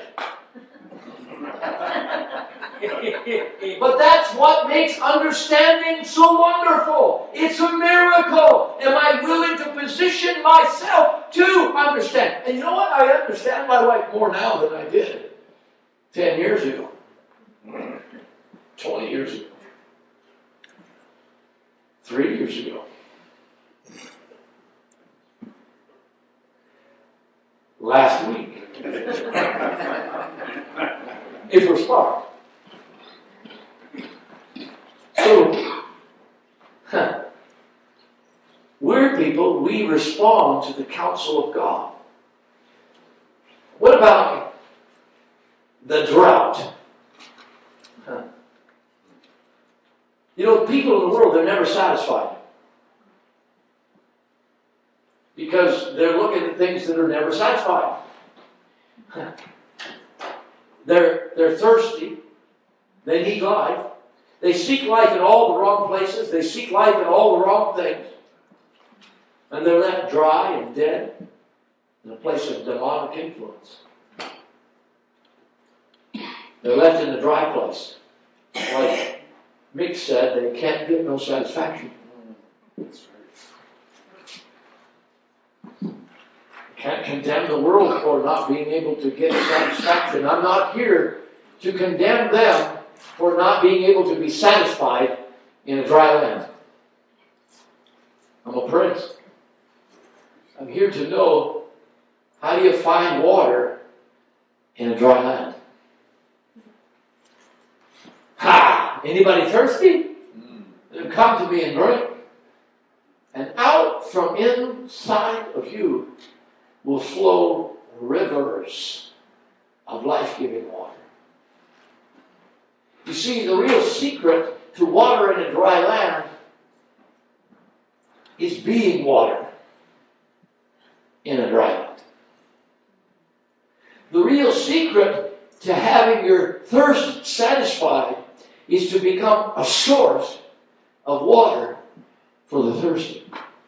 But that's what makes understanding so wonderful. It's a miracle. Am I willing to position myself to understand? And you know what? I understand my wife more now than I did ten years ago. twenty years ago. Three years ago. Last week. If we're smart. So, huh, we're people, we respond to the counsel of God. What about the drought? Huh. You know, people in the world, they're never satisfied. Because they're looking at things that are never satisfied. Huh. They're, they're thirsty. They need life. They seek life in all the wrong places. They seek life in all the wrong things. And they're left dry and dead in a place of demonic influence. They're left in a dry place. Like Mick said, they can't get no satisfaction. Can't condemn the world for not being able to get satisfaction. I'm not here to condemn them for not being able to be satisfied in a dry land. I'm a prince. I'm here to know, how do you find water in a dry land? Ha! Anybody thirsty? Then come to me and drink. And out from inside of you will flow rivers of life-giving water. You see, the real secret to water in a dry land is being water in a dry land. The real secret to having your thirst satisfied is to become a source of water for the thirsty.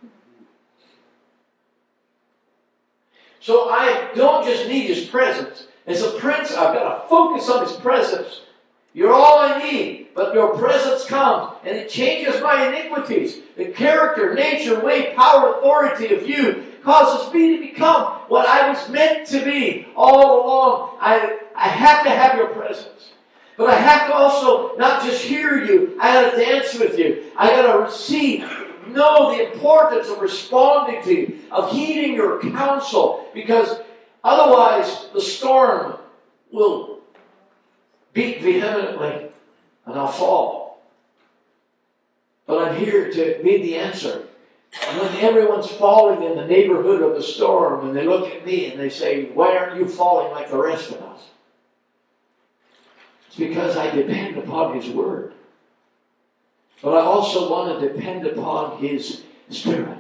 So I don't just need His presence. As a prince, I've got to focus on His presence. You're all I need, but your presence comes, and it changes my iniquities. The character, nature, way, power, authority of you causes me to become what I was meant to be all along. I, I have to have your presence. But I have to also not just hear you. I got to dance with you. I got to receive. Know the importance of responding to you, of heeding your counsel, because otherwise the storm will beat vehemently and I'll fall. But I'm here to be the answer. And when everyone's falling in the neighborhood of the storm, and they look at me and they say, why aren't you falling like the rest of us? It's because I depend upon His Word. But I also want to depend upon His Spirit.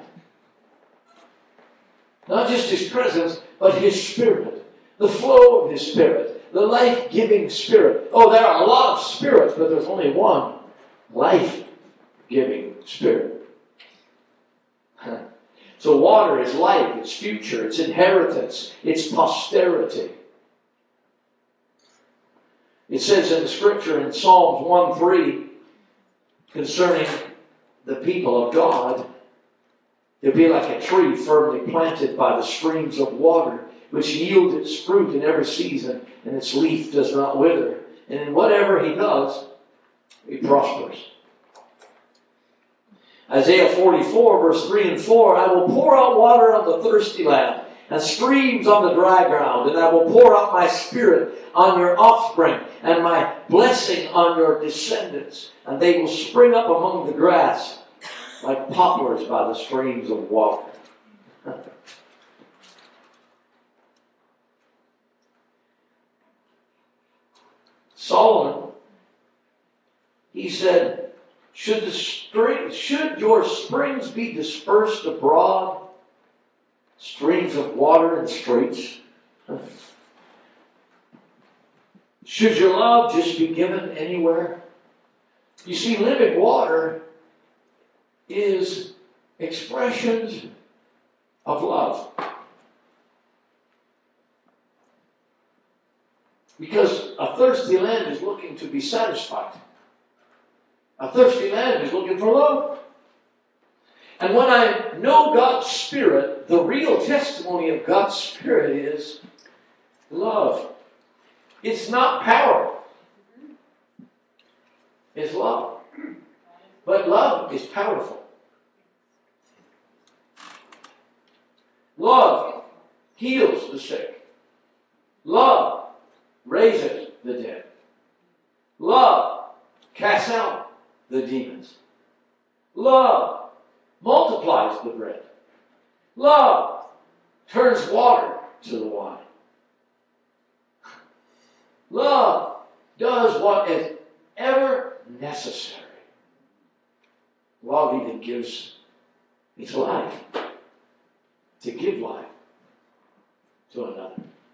Not just His presence, but His Spirit. The flow of His Spirit. the life-giving Spirit. Oh, there are a lot of spirits, but there's only one life-giving Spirit. So water is life, it's future, it's inheritance, it's posterity. It says in the scripture in Psalms one three concerning the people of God, they'll be like a tree firmly planted by the streams of water, which yield its fruit in every season, and its leaf does not wither. And in whatever he does, he prospers. Isaiah forty-four, verse three and four, I will pour out water on the thirsty land, and streams on the dry ground, and I will pour out my Spirit on your offspring, and my blessing on your descendants, and they will spring up among the grass like poplars by the streams of water. Solomon, he said, should, the spring, should your springs be dispersed abroad, streams of water and streets? Should your love just be given anywhere? You see, living water is expressions of love. Because a thirsty land is looking to be satisfied. A thirsty land is looking for love. And when I know God's Spirit, the real testimony of God's Spirit is love. It's not power. It's love. But love is powerful. Love heals the sick. Love raises the dead. Love casts out the demons. Love multiplies the bread. Love turns water to the wine. Love does what is ever necessary. Love even gives its life to give life to another.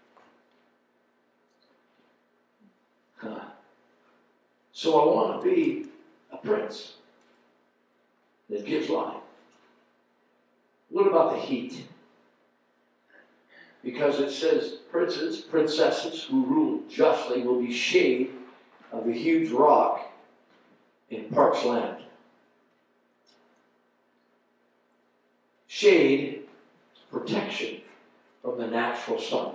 Huh. So I want to be a prince that gives life. What about the heat? Because it says princes, princesses who rule justly will be shade of a huge rock in parched land. Shade is protection from the natural sun.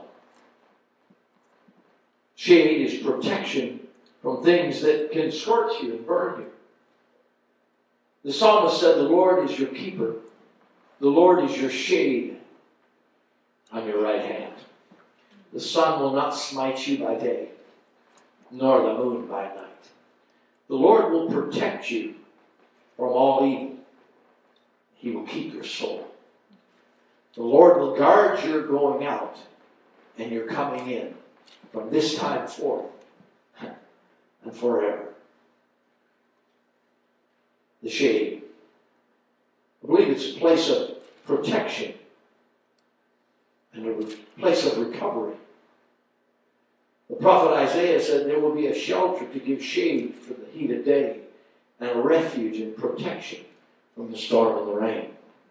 Shade is protection from things that can scorch you and burn you. The psalmist said, the Lord is your keeper. The Lord is your shade on your right hand. The sun will not smite you by day, nor the moon by night. The Lord will protect you from all evil. He will keep your soul. The Lord will guard your going out and your coming in from this time forth and forever. The shade. I believe it's a place of protection and a place of recovery. The prophet Isaiah said there will be a shelter to give shade for the heat of day and a refuge and protection from the storm and the rain.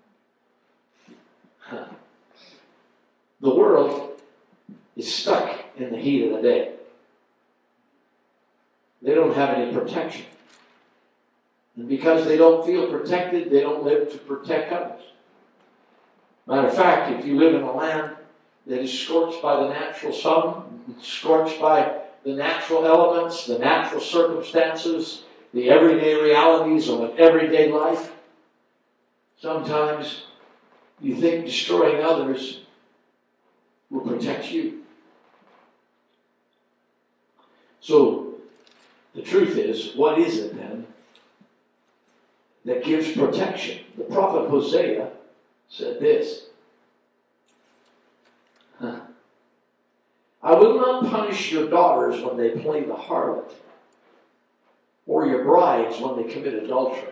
Huh. The world is stuck in the heat of the day. They don't have any protection. And because they don't feel protected, they don't live to protect others. Matter of fact, if you live in a land that is scorched by the natural sun, scorched by the natural elements, the natural circumstances, the everyday realities of an everyday life, sometimes you think destroying others will protect you. So, the truth is, what is it then that gives protection? The prophet Hosea said this. Huh. I will not punish your daughters when they play the harlot, or your brides when they commit adultery.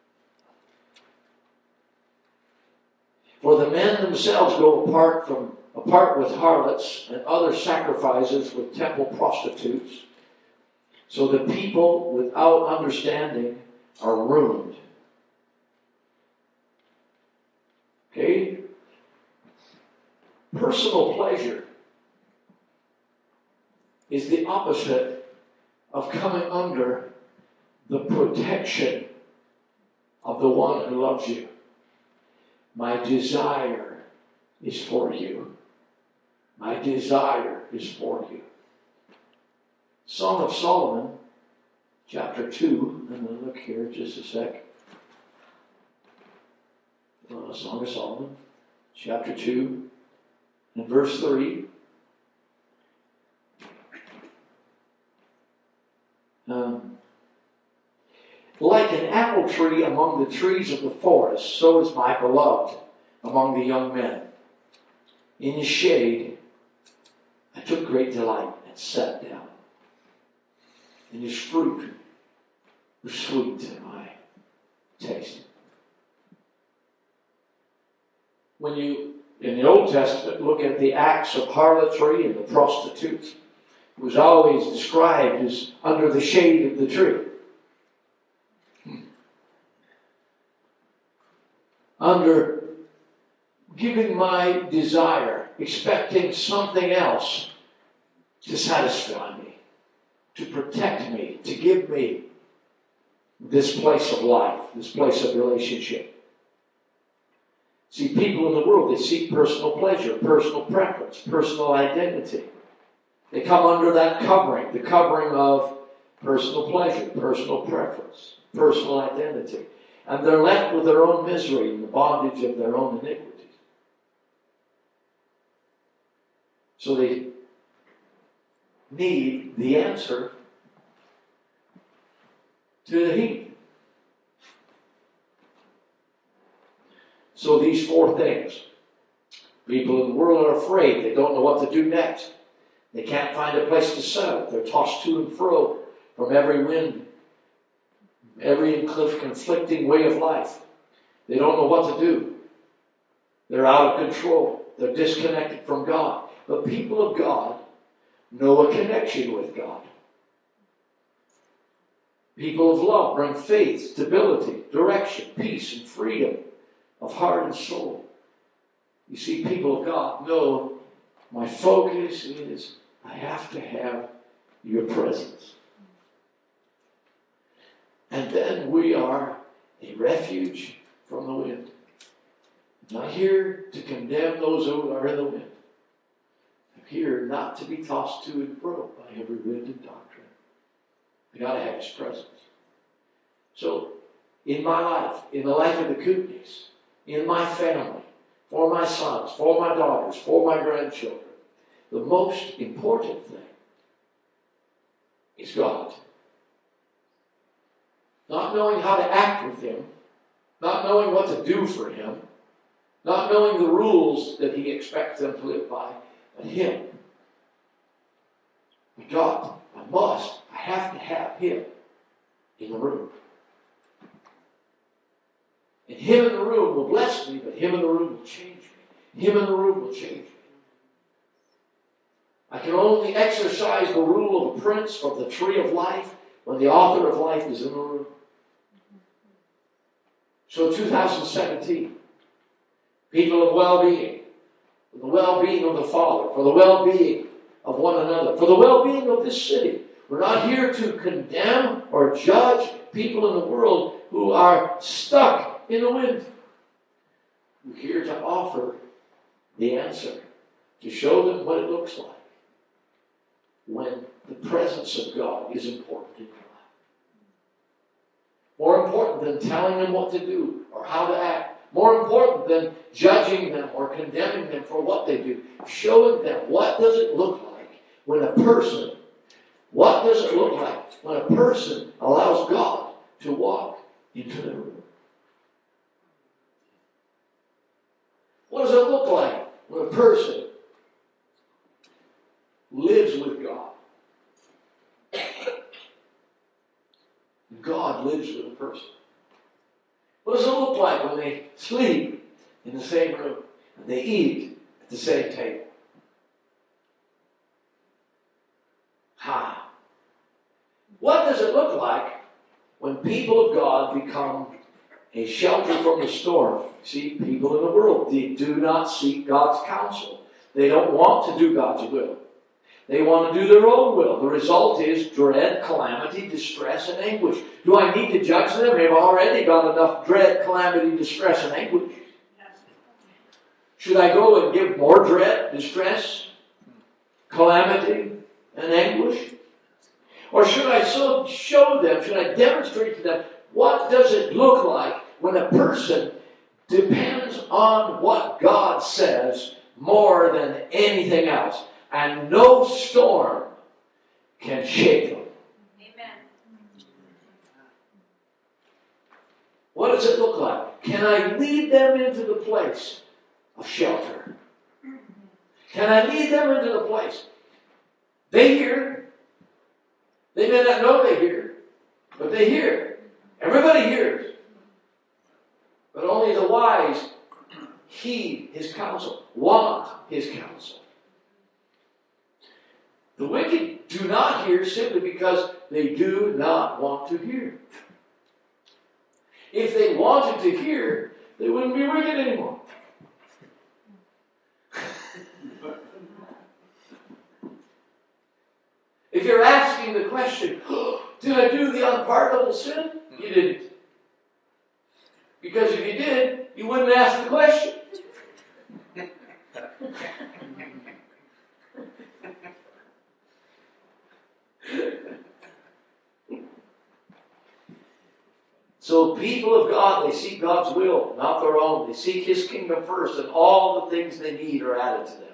For the men themselves go apart from a part with harlots and other sacrifices with temple prostitutes. So the people without understanding are ruined. Okay? Personal pleasure is the opposite of coming under the protection of the one who loves you. My desire is for you. My desire is for you. Song of Solomon, chapter two. I'm going to look here just a sec. Uh, Song of Solomon, chapter two, and verse three. Um, like an apple tree among the trees of the forest, so is my beloved among the young men. In his shade, I took great delight and sat down. And his fruit was sweet to my taste. When you, in the Old Testament, look at the acts of harlotry and the prostitutes, it was always described as under the shade of the tree. Under giving my desire, expecting something else to satisfy me, to protect me, to give me this place of life, this place of relationship. See, people in the world, they seek personal pleasure, personal preference, personal identity. They come under that covering, the covering of personal pleasure, personal preference, personal identity. And they're left with their own misery and the bondage of their own iniquities. So they need the answer to the heat. So these four things. People in the world are afraid. They don't know what to do next. They can't find a place to settle. They're tossed to and fro from every wind, every conflicting way of life. They don't know what to do. They're out of control. They're disconnected from God. But people of God know a connection with God. People of love bring faith, stability, direction, peace, and freedom of heart and soul. You see, people of God know my focus is I have to have your presence. And then we are a refuge from the wind. Not here to condemn those who are in the wind. I'm here not to be tossed to and fro by every wind and doctrine. I got to have His presence. So, in my life, in the life of the Kootenays, in my family, for my sons, for my daughters, for my grandchildren, the most important thing is God. Not knowing how to act with Him, not knowing what to do for Him, not knowing the rules that He expects them to live by, but Him. But God, I must, I have to have Him in the room. And Him in the room will bless me, but Him in the room will change me. Him in the room will change me. I can only exercise the rule of a prince from the tree of life when the author of life is in the room. So two thousand seventeen, people of well-being, for the well-being of the Father, for the well-being of one another, for the well-being of this city. We're not here to condemn or judge people in the world who are stuck in the wind. We're here to offer the answer, to show them what it looks like when the presence of God is important in your life. More important than telling them what to do or how to act. More important than judging them or condemning them for what they do. Showing them what does it look like when a person, what does it look like when a person allows God to walk into their room? What does it look like when a person lives with God? God lives with a person. What does it look like when they sleep in the same room and they eat at the same table? What does it look like when people of God become a shelter from the storm? See, people in the world, they do not seek God's counsel. They don't want to do God's will. They want to do their own will. The result is dread, calamity, distress, and anguish. Do I need to judge them? They've already got enough dread, calamity, distress, and anguish. Should I go and give more dread, distress, calamity, and anguish? Or should I so show them, should I demonstrate to them, what does it look like when a person depends on what God says more than anything else, and no storm can shake them? Amen. What does it look like? Can I lead them into the place of shelter? Can I lead them into the place? They hear. They may not know they hear, but they hear. Everybody hears. But only the wise heed his counsel, want his counsel. The wicked do not hear simply because they do not want to hear. If they wanted to hear, they wouldn't be wicked anymore. If you're asking the question, oh, did I do the unpardonable sin? You didn't. Because if you did, you wouldn't ask the question. So people of God, they seek God's will, not their own. They seek His kingdom first, and all the things they need are added to them.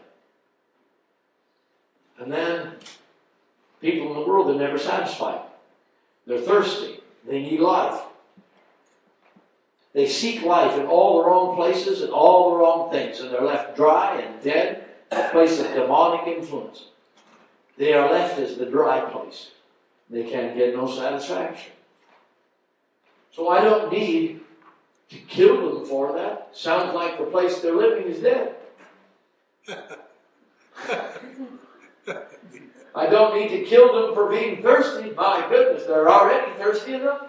And then people in the world, they're never satisfied. They're thirsty. They need life. They seek life in all the wrong places and all the wrong things, and they're left dry and dead, a place of demonic influence. They are left as the dry place. They can't get no satisfaction. So I don't need to kill them for that. Sounds like the place they're living is dead. I don't need to kill them for being thirsty. My goodness, they're already thirsty enough.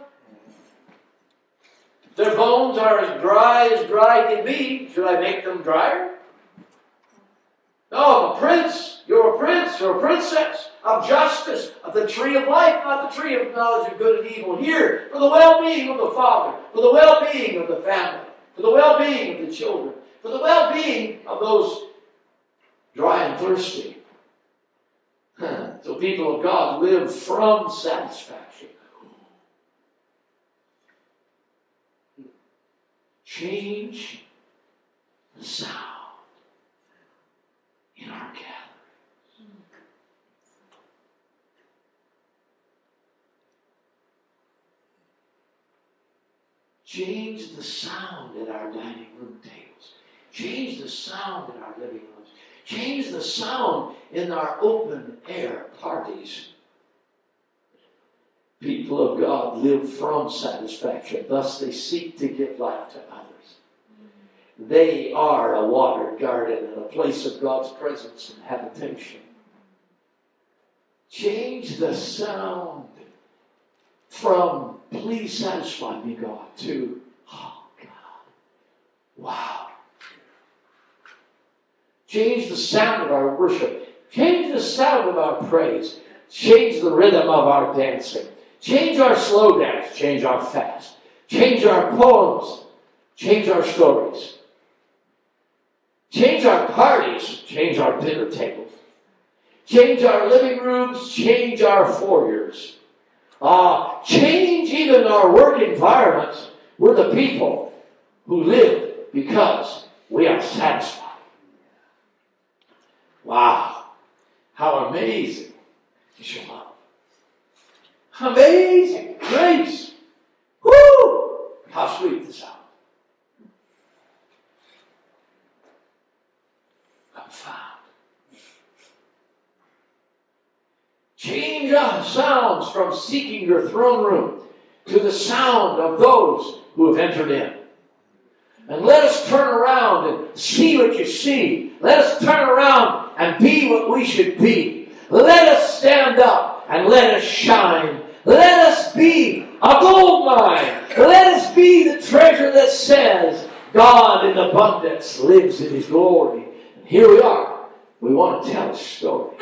Their bones are as dry as dry can be. Should I make them drier? No, I'm a prince. You're a prince. You're a princess of justice, of the tree of life, not the tree of knowledge of good and evil. Here, for the well-being of the father, for the well-being of the family, for the well-being of the children, for the well-being of those dry and thirsty. So people of God live from satisfaction. Change the sound in our gatherings. Change the sound at our dining room tables. Change the sound in our living rooms. Change the sound in our open air parties. People of God live from satisfaction. Thus they seek to give life to others. They are a watered garden and a place of God's presence and habitation. Change the sound from please satisfy me, God, to oh, God. Wow. Change the sound of our worship. Change the sound of our praise. Change the rhythm of our dancing. Change our slow dance. Change our fast. Change our poems. Change our stories. Change our parties. Change our dinner tables. Change our living rooms. Change our foyers. Uh, change even our work environments. We're the people who live because we are satisfied. Wow. How amazing is your love. Amazing grace. Woo! How sweet the sound. I'm found. Change our sounds from seeking your throne room to the sound of those who have entered in. And let us turn around and see what you see. Let us turn around and be what we should be. Let us stand up and let us shine. Let us be a gold mine. Let us be the treasure that says God in abundance lives in His glory. And here we are. We want to tell a story.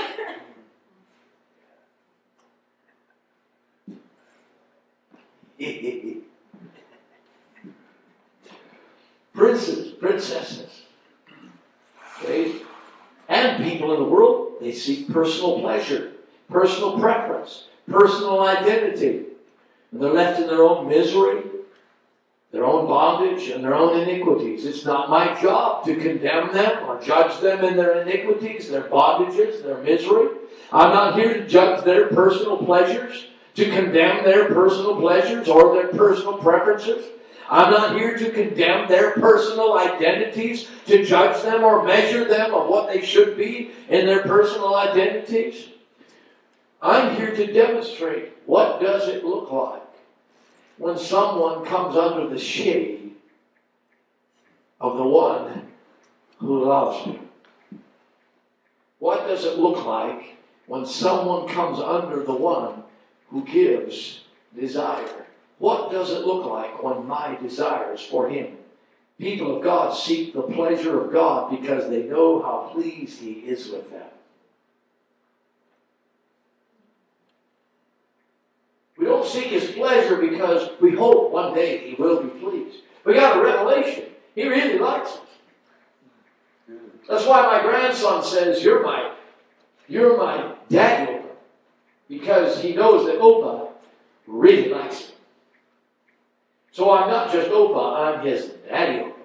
Princes, princesses, okay? And people in the world, they seek personal pleasure, personal preference, personal identity. And they're left in their own misery, their own bondage, and their own iniquities. It's not my job to condemn them or judge them in their iniquities, their bondages, their misery. I'm not here to judge their personal pleasures, to condemn their personal pleasures or their personal preferences. I'm not here to condemn their personal identities, to judge them or measure them of what they should be in their personal identities. I'm here to demonstrate what does it look like when someone comes under the shade of the one who loves you. What does it look like when someone comes under the one who gives desire? What does it look like when my desire is for Him? People of God seek the pleasure of God because they know how pleased He is with them. We don't seek His pleasure because we hope one day He will be pleased. We got a revelation. He really likes us. That's why my grandson says, you're my, you're my daddy Opa. Because he knows that Opa really likes him. So I'm not just Opa, I'm his daddy Opa.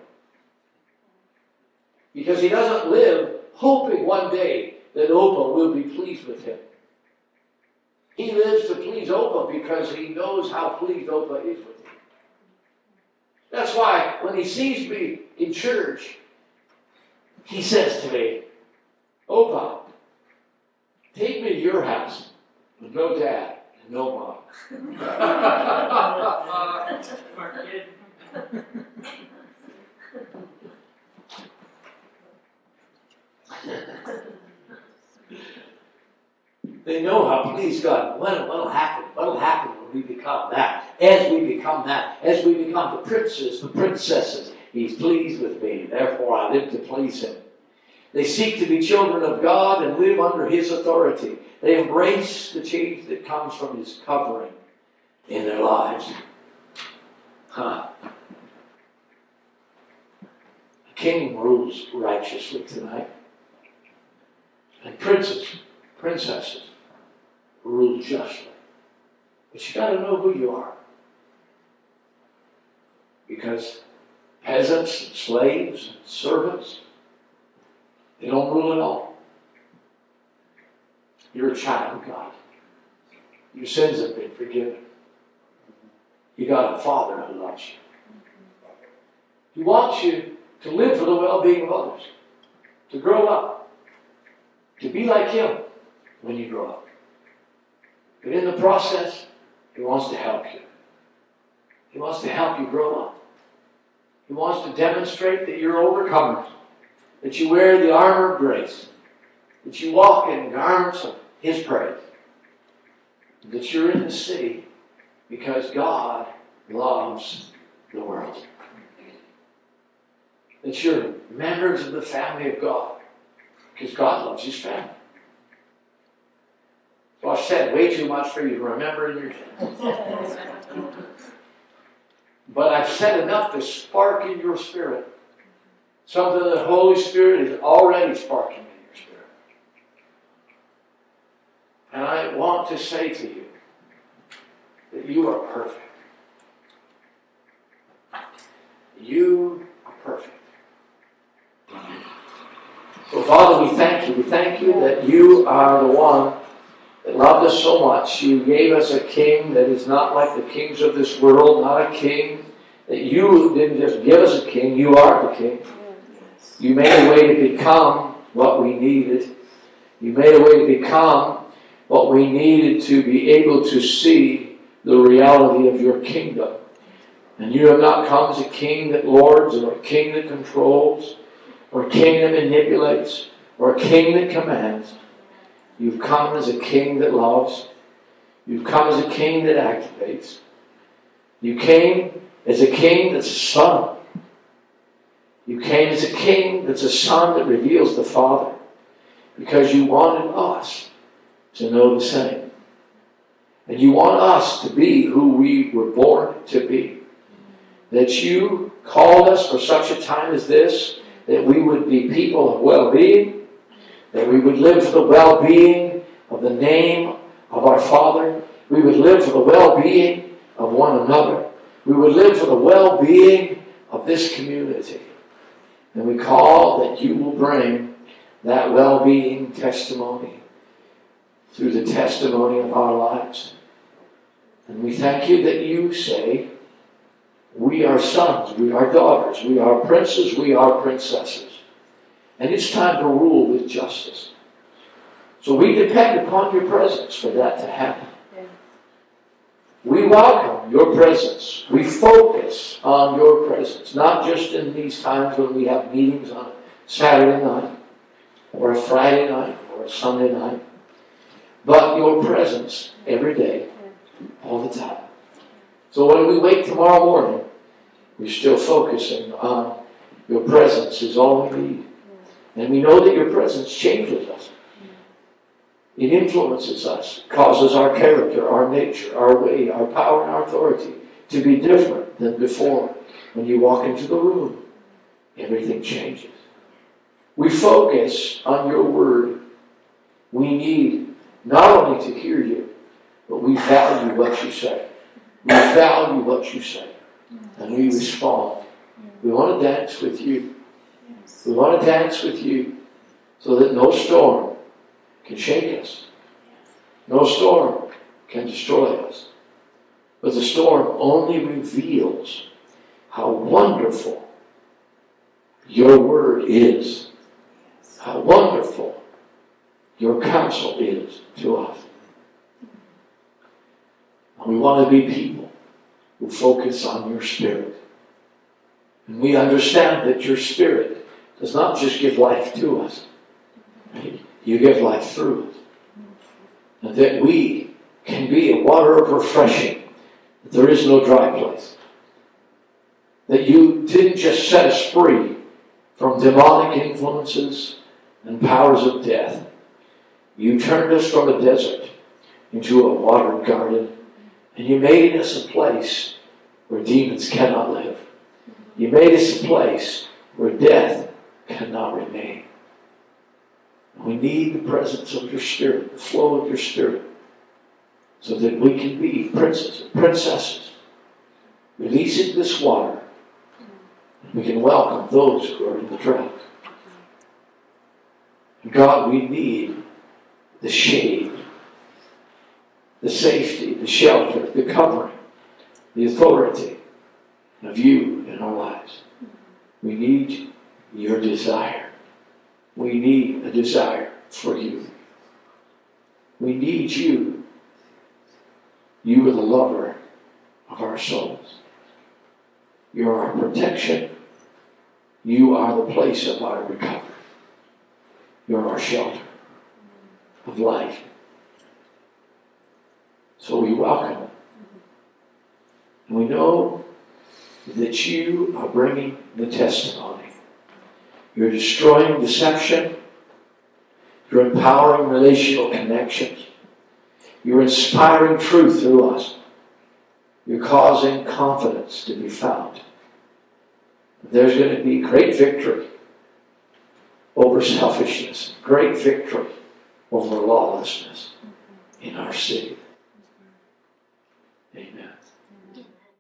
Because he doesn't live hoping one day that Opa will be pleased with him. He lives to please Opa because he knows how pleased Opa is with him. That's why when he sees me in church, he says to me, Opa, take me to your house with no dad and no mom. They know how pleased God. What will happen? What will happen when we become that? As we become that, as we become the princes, the princesses, He's pleased with me. Therefore, I live to please Him. They seek to be children of God and live under His authority. They embrace the change that comes from His covering in their lives. Huh. A king rules righteously tonight. And princes, princesses rule justly. But you got to know who you are. Because peasants and slaves and servants, they don't rule at all. You're a child of God. Your sins have been forgiven. You got a Father who loves you. He wants you to live for the well-being of others. To grow up. To be like Him when you grow up. But in the process, He wants to help you. He wants to help you grow up. He wants to demonstrate that you're overcomers. That you wear the armor of grace. That you walk in garments of His praise. That you're in the city because God loves the world. That you're members of the family of God because God loves His family. So I've said way too much for you to remember in your head. But I've said enough to spark in your spirit something that the Holy Spirit is already sparking in your spirit. And I want to say to you that you are perfect. You are perfect. So Father, we thank you. We thank you that you are the one that loved us so much. You gave us a king that is not like the kings of this world, not a king that you didn't just give us a king. You are the king. You made a way to become what we needed. You made a way to become what we needed to be able to see the reality of your kingdom. And you have not come as a king that lords, or a king that controls, or a king that manipulates, or a king that commands. You've come as a king that loves. You've come as a king that activates. You came as a king that's a son. You came as a king that's a son that reveals the Father. Because you wanted us to know the same. And you want us to be who we were born to be. That you called us for such a time as this, that we would be people of well-being, that we would live for the well-being of the name of our Father. We would live for the well-being of one another. We would live for the well-being of this community. And we call that you will bring that well-being testimony through the testimony of our lives. And we thank you that you say, we are sons, we are daughters, we are princes, we are princesses. And it's time to rule with justice. So we depend upon your presence for that to happen. We welcome your presence. We focus on your presence, not just in these times when we have meetings on a Saturday night, or a Friday night, or a Sunday night, but your presence every day, all the time. So when we wake tomorrow morning, we're still focusing on your presence is all we need. And we know that your presence changes us. It influences us, causes our character, our nature, our way, our power, and our authority to be different than before. When you walk into the room, everything changes. We focus on your word. We need not only to hear you, but we value what you say. We value what you say. And we respond. We want to dance with you. We want to dance with you so that no storm can shake us. No storm can destroy us. But the storm only reveals how wonderful your word is. How wonderful your counsel is to us. We want to be people who focus on your Spirit. And we understand that your Spirit does not just give life to us. Right? You give life through it. And that we can be a water of refreshing. That there is no dry place. That you didn't just set us free from demonic influences and powers of death. You turned us from a desert into a watered garden. And you made us a place where demons cannot live. You made us a place where death cannot remain. We need the presence of your Spirit, the flow of your Spirit, so that we can be princes and princesses, releasing this water. And we can welcome those who are in the drought. And God, we need the shade, the safety, the shelter, the covering, the authority of you in our lives. We need your desire. We need a desire for you. We need you. You are the lover of our souls. You're our protection. You are the place of our recovery. You're our shelter of life. So we welcome it. And we know that you are bringing the testimony. You're destroying deception. You're empowering relational connections. You're inspiring truth through us. You're causing confidence to be found. There's going to be great victory over selfishness, great victory over lawlessness in our city. Amen.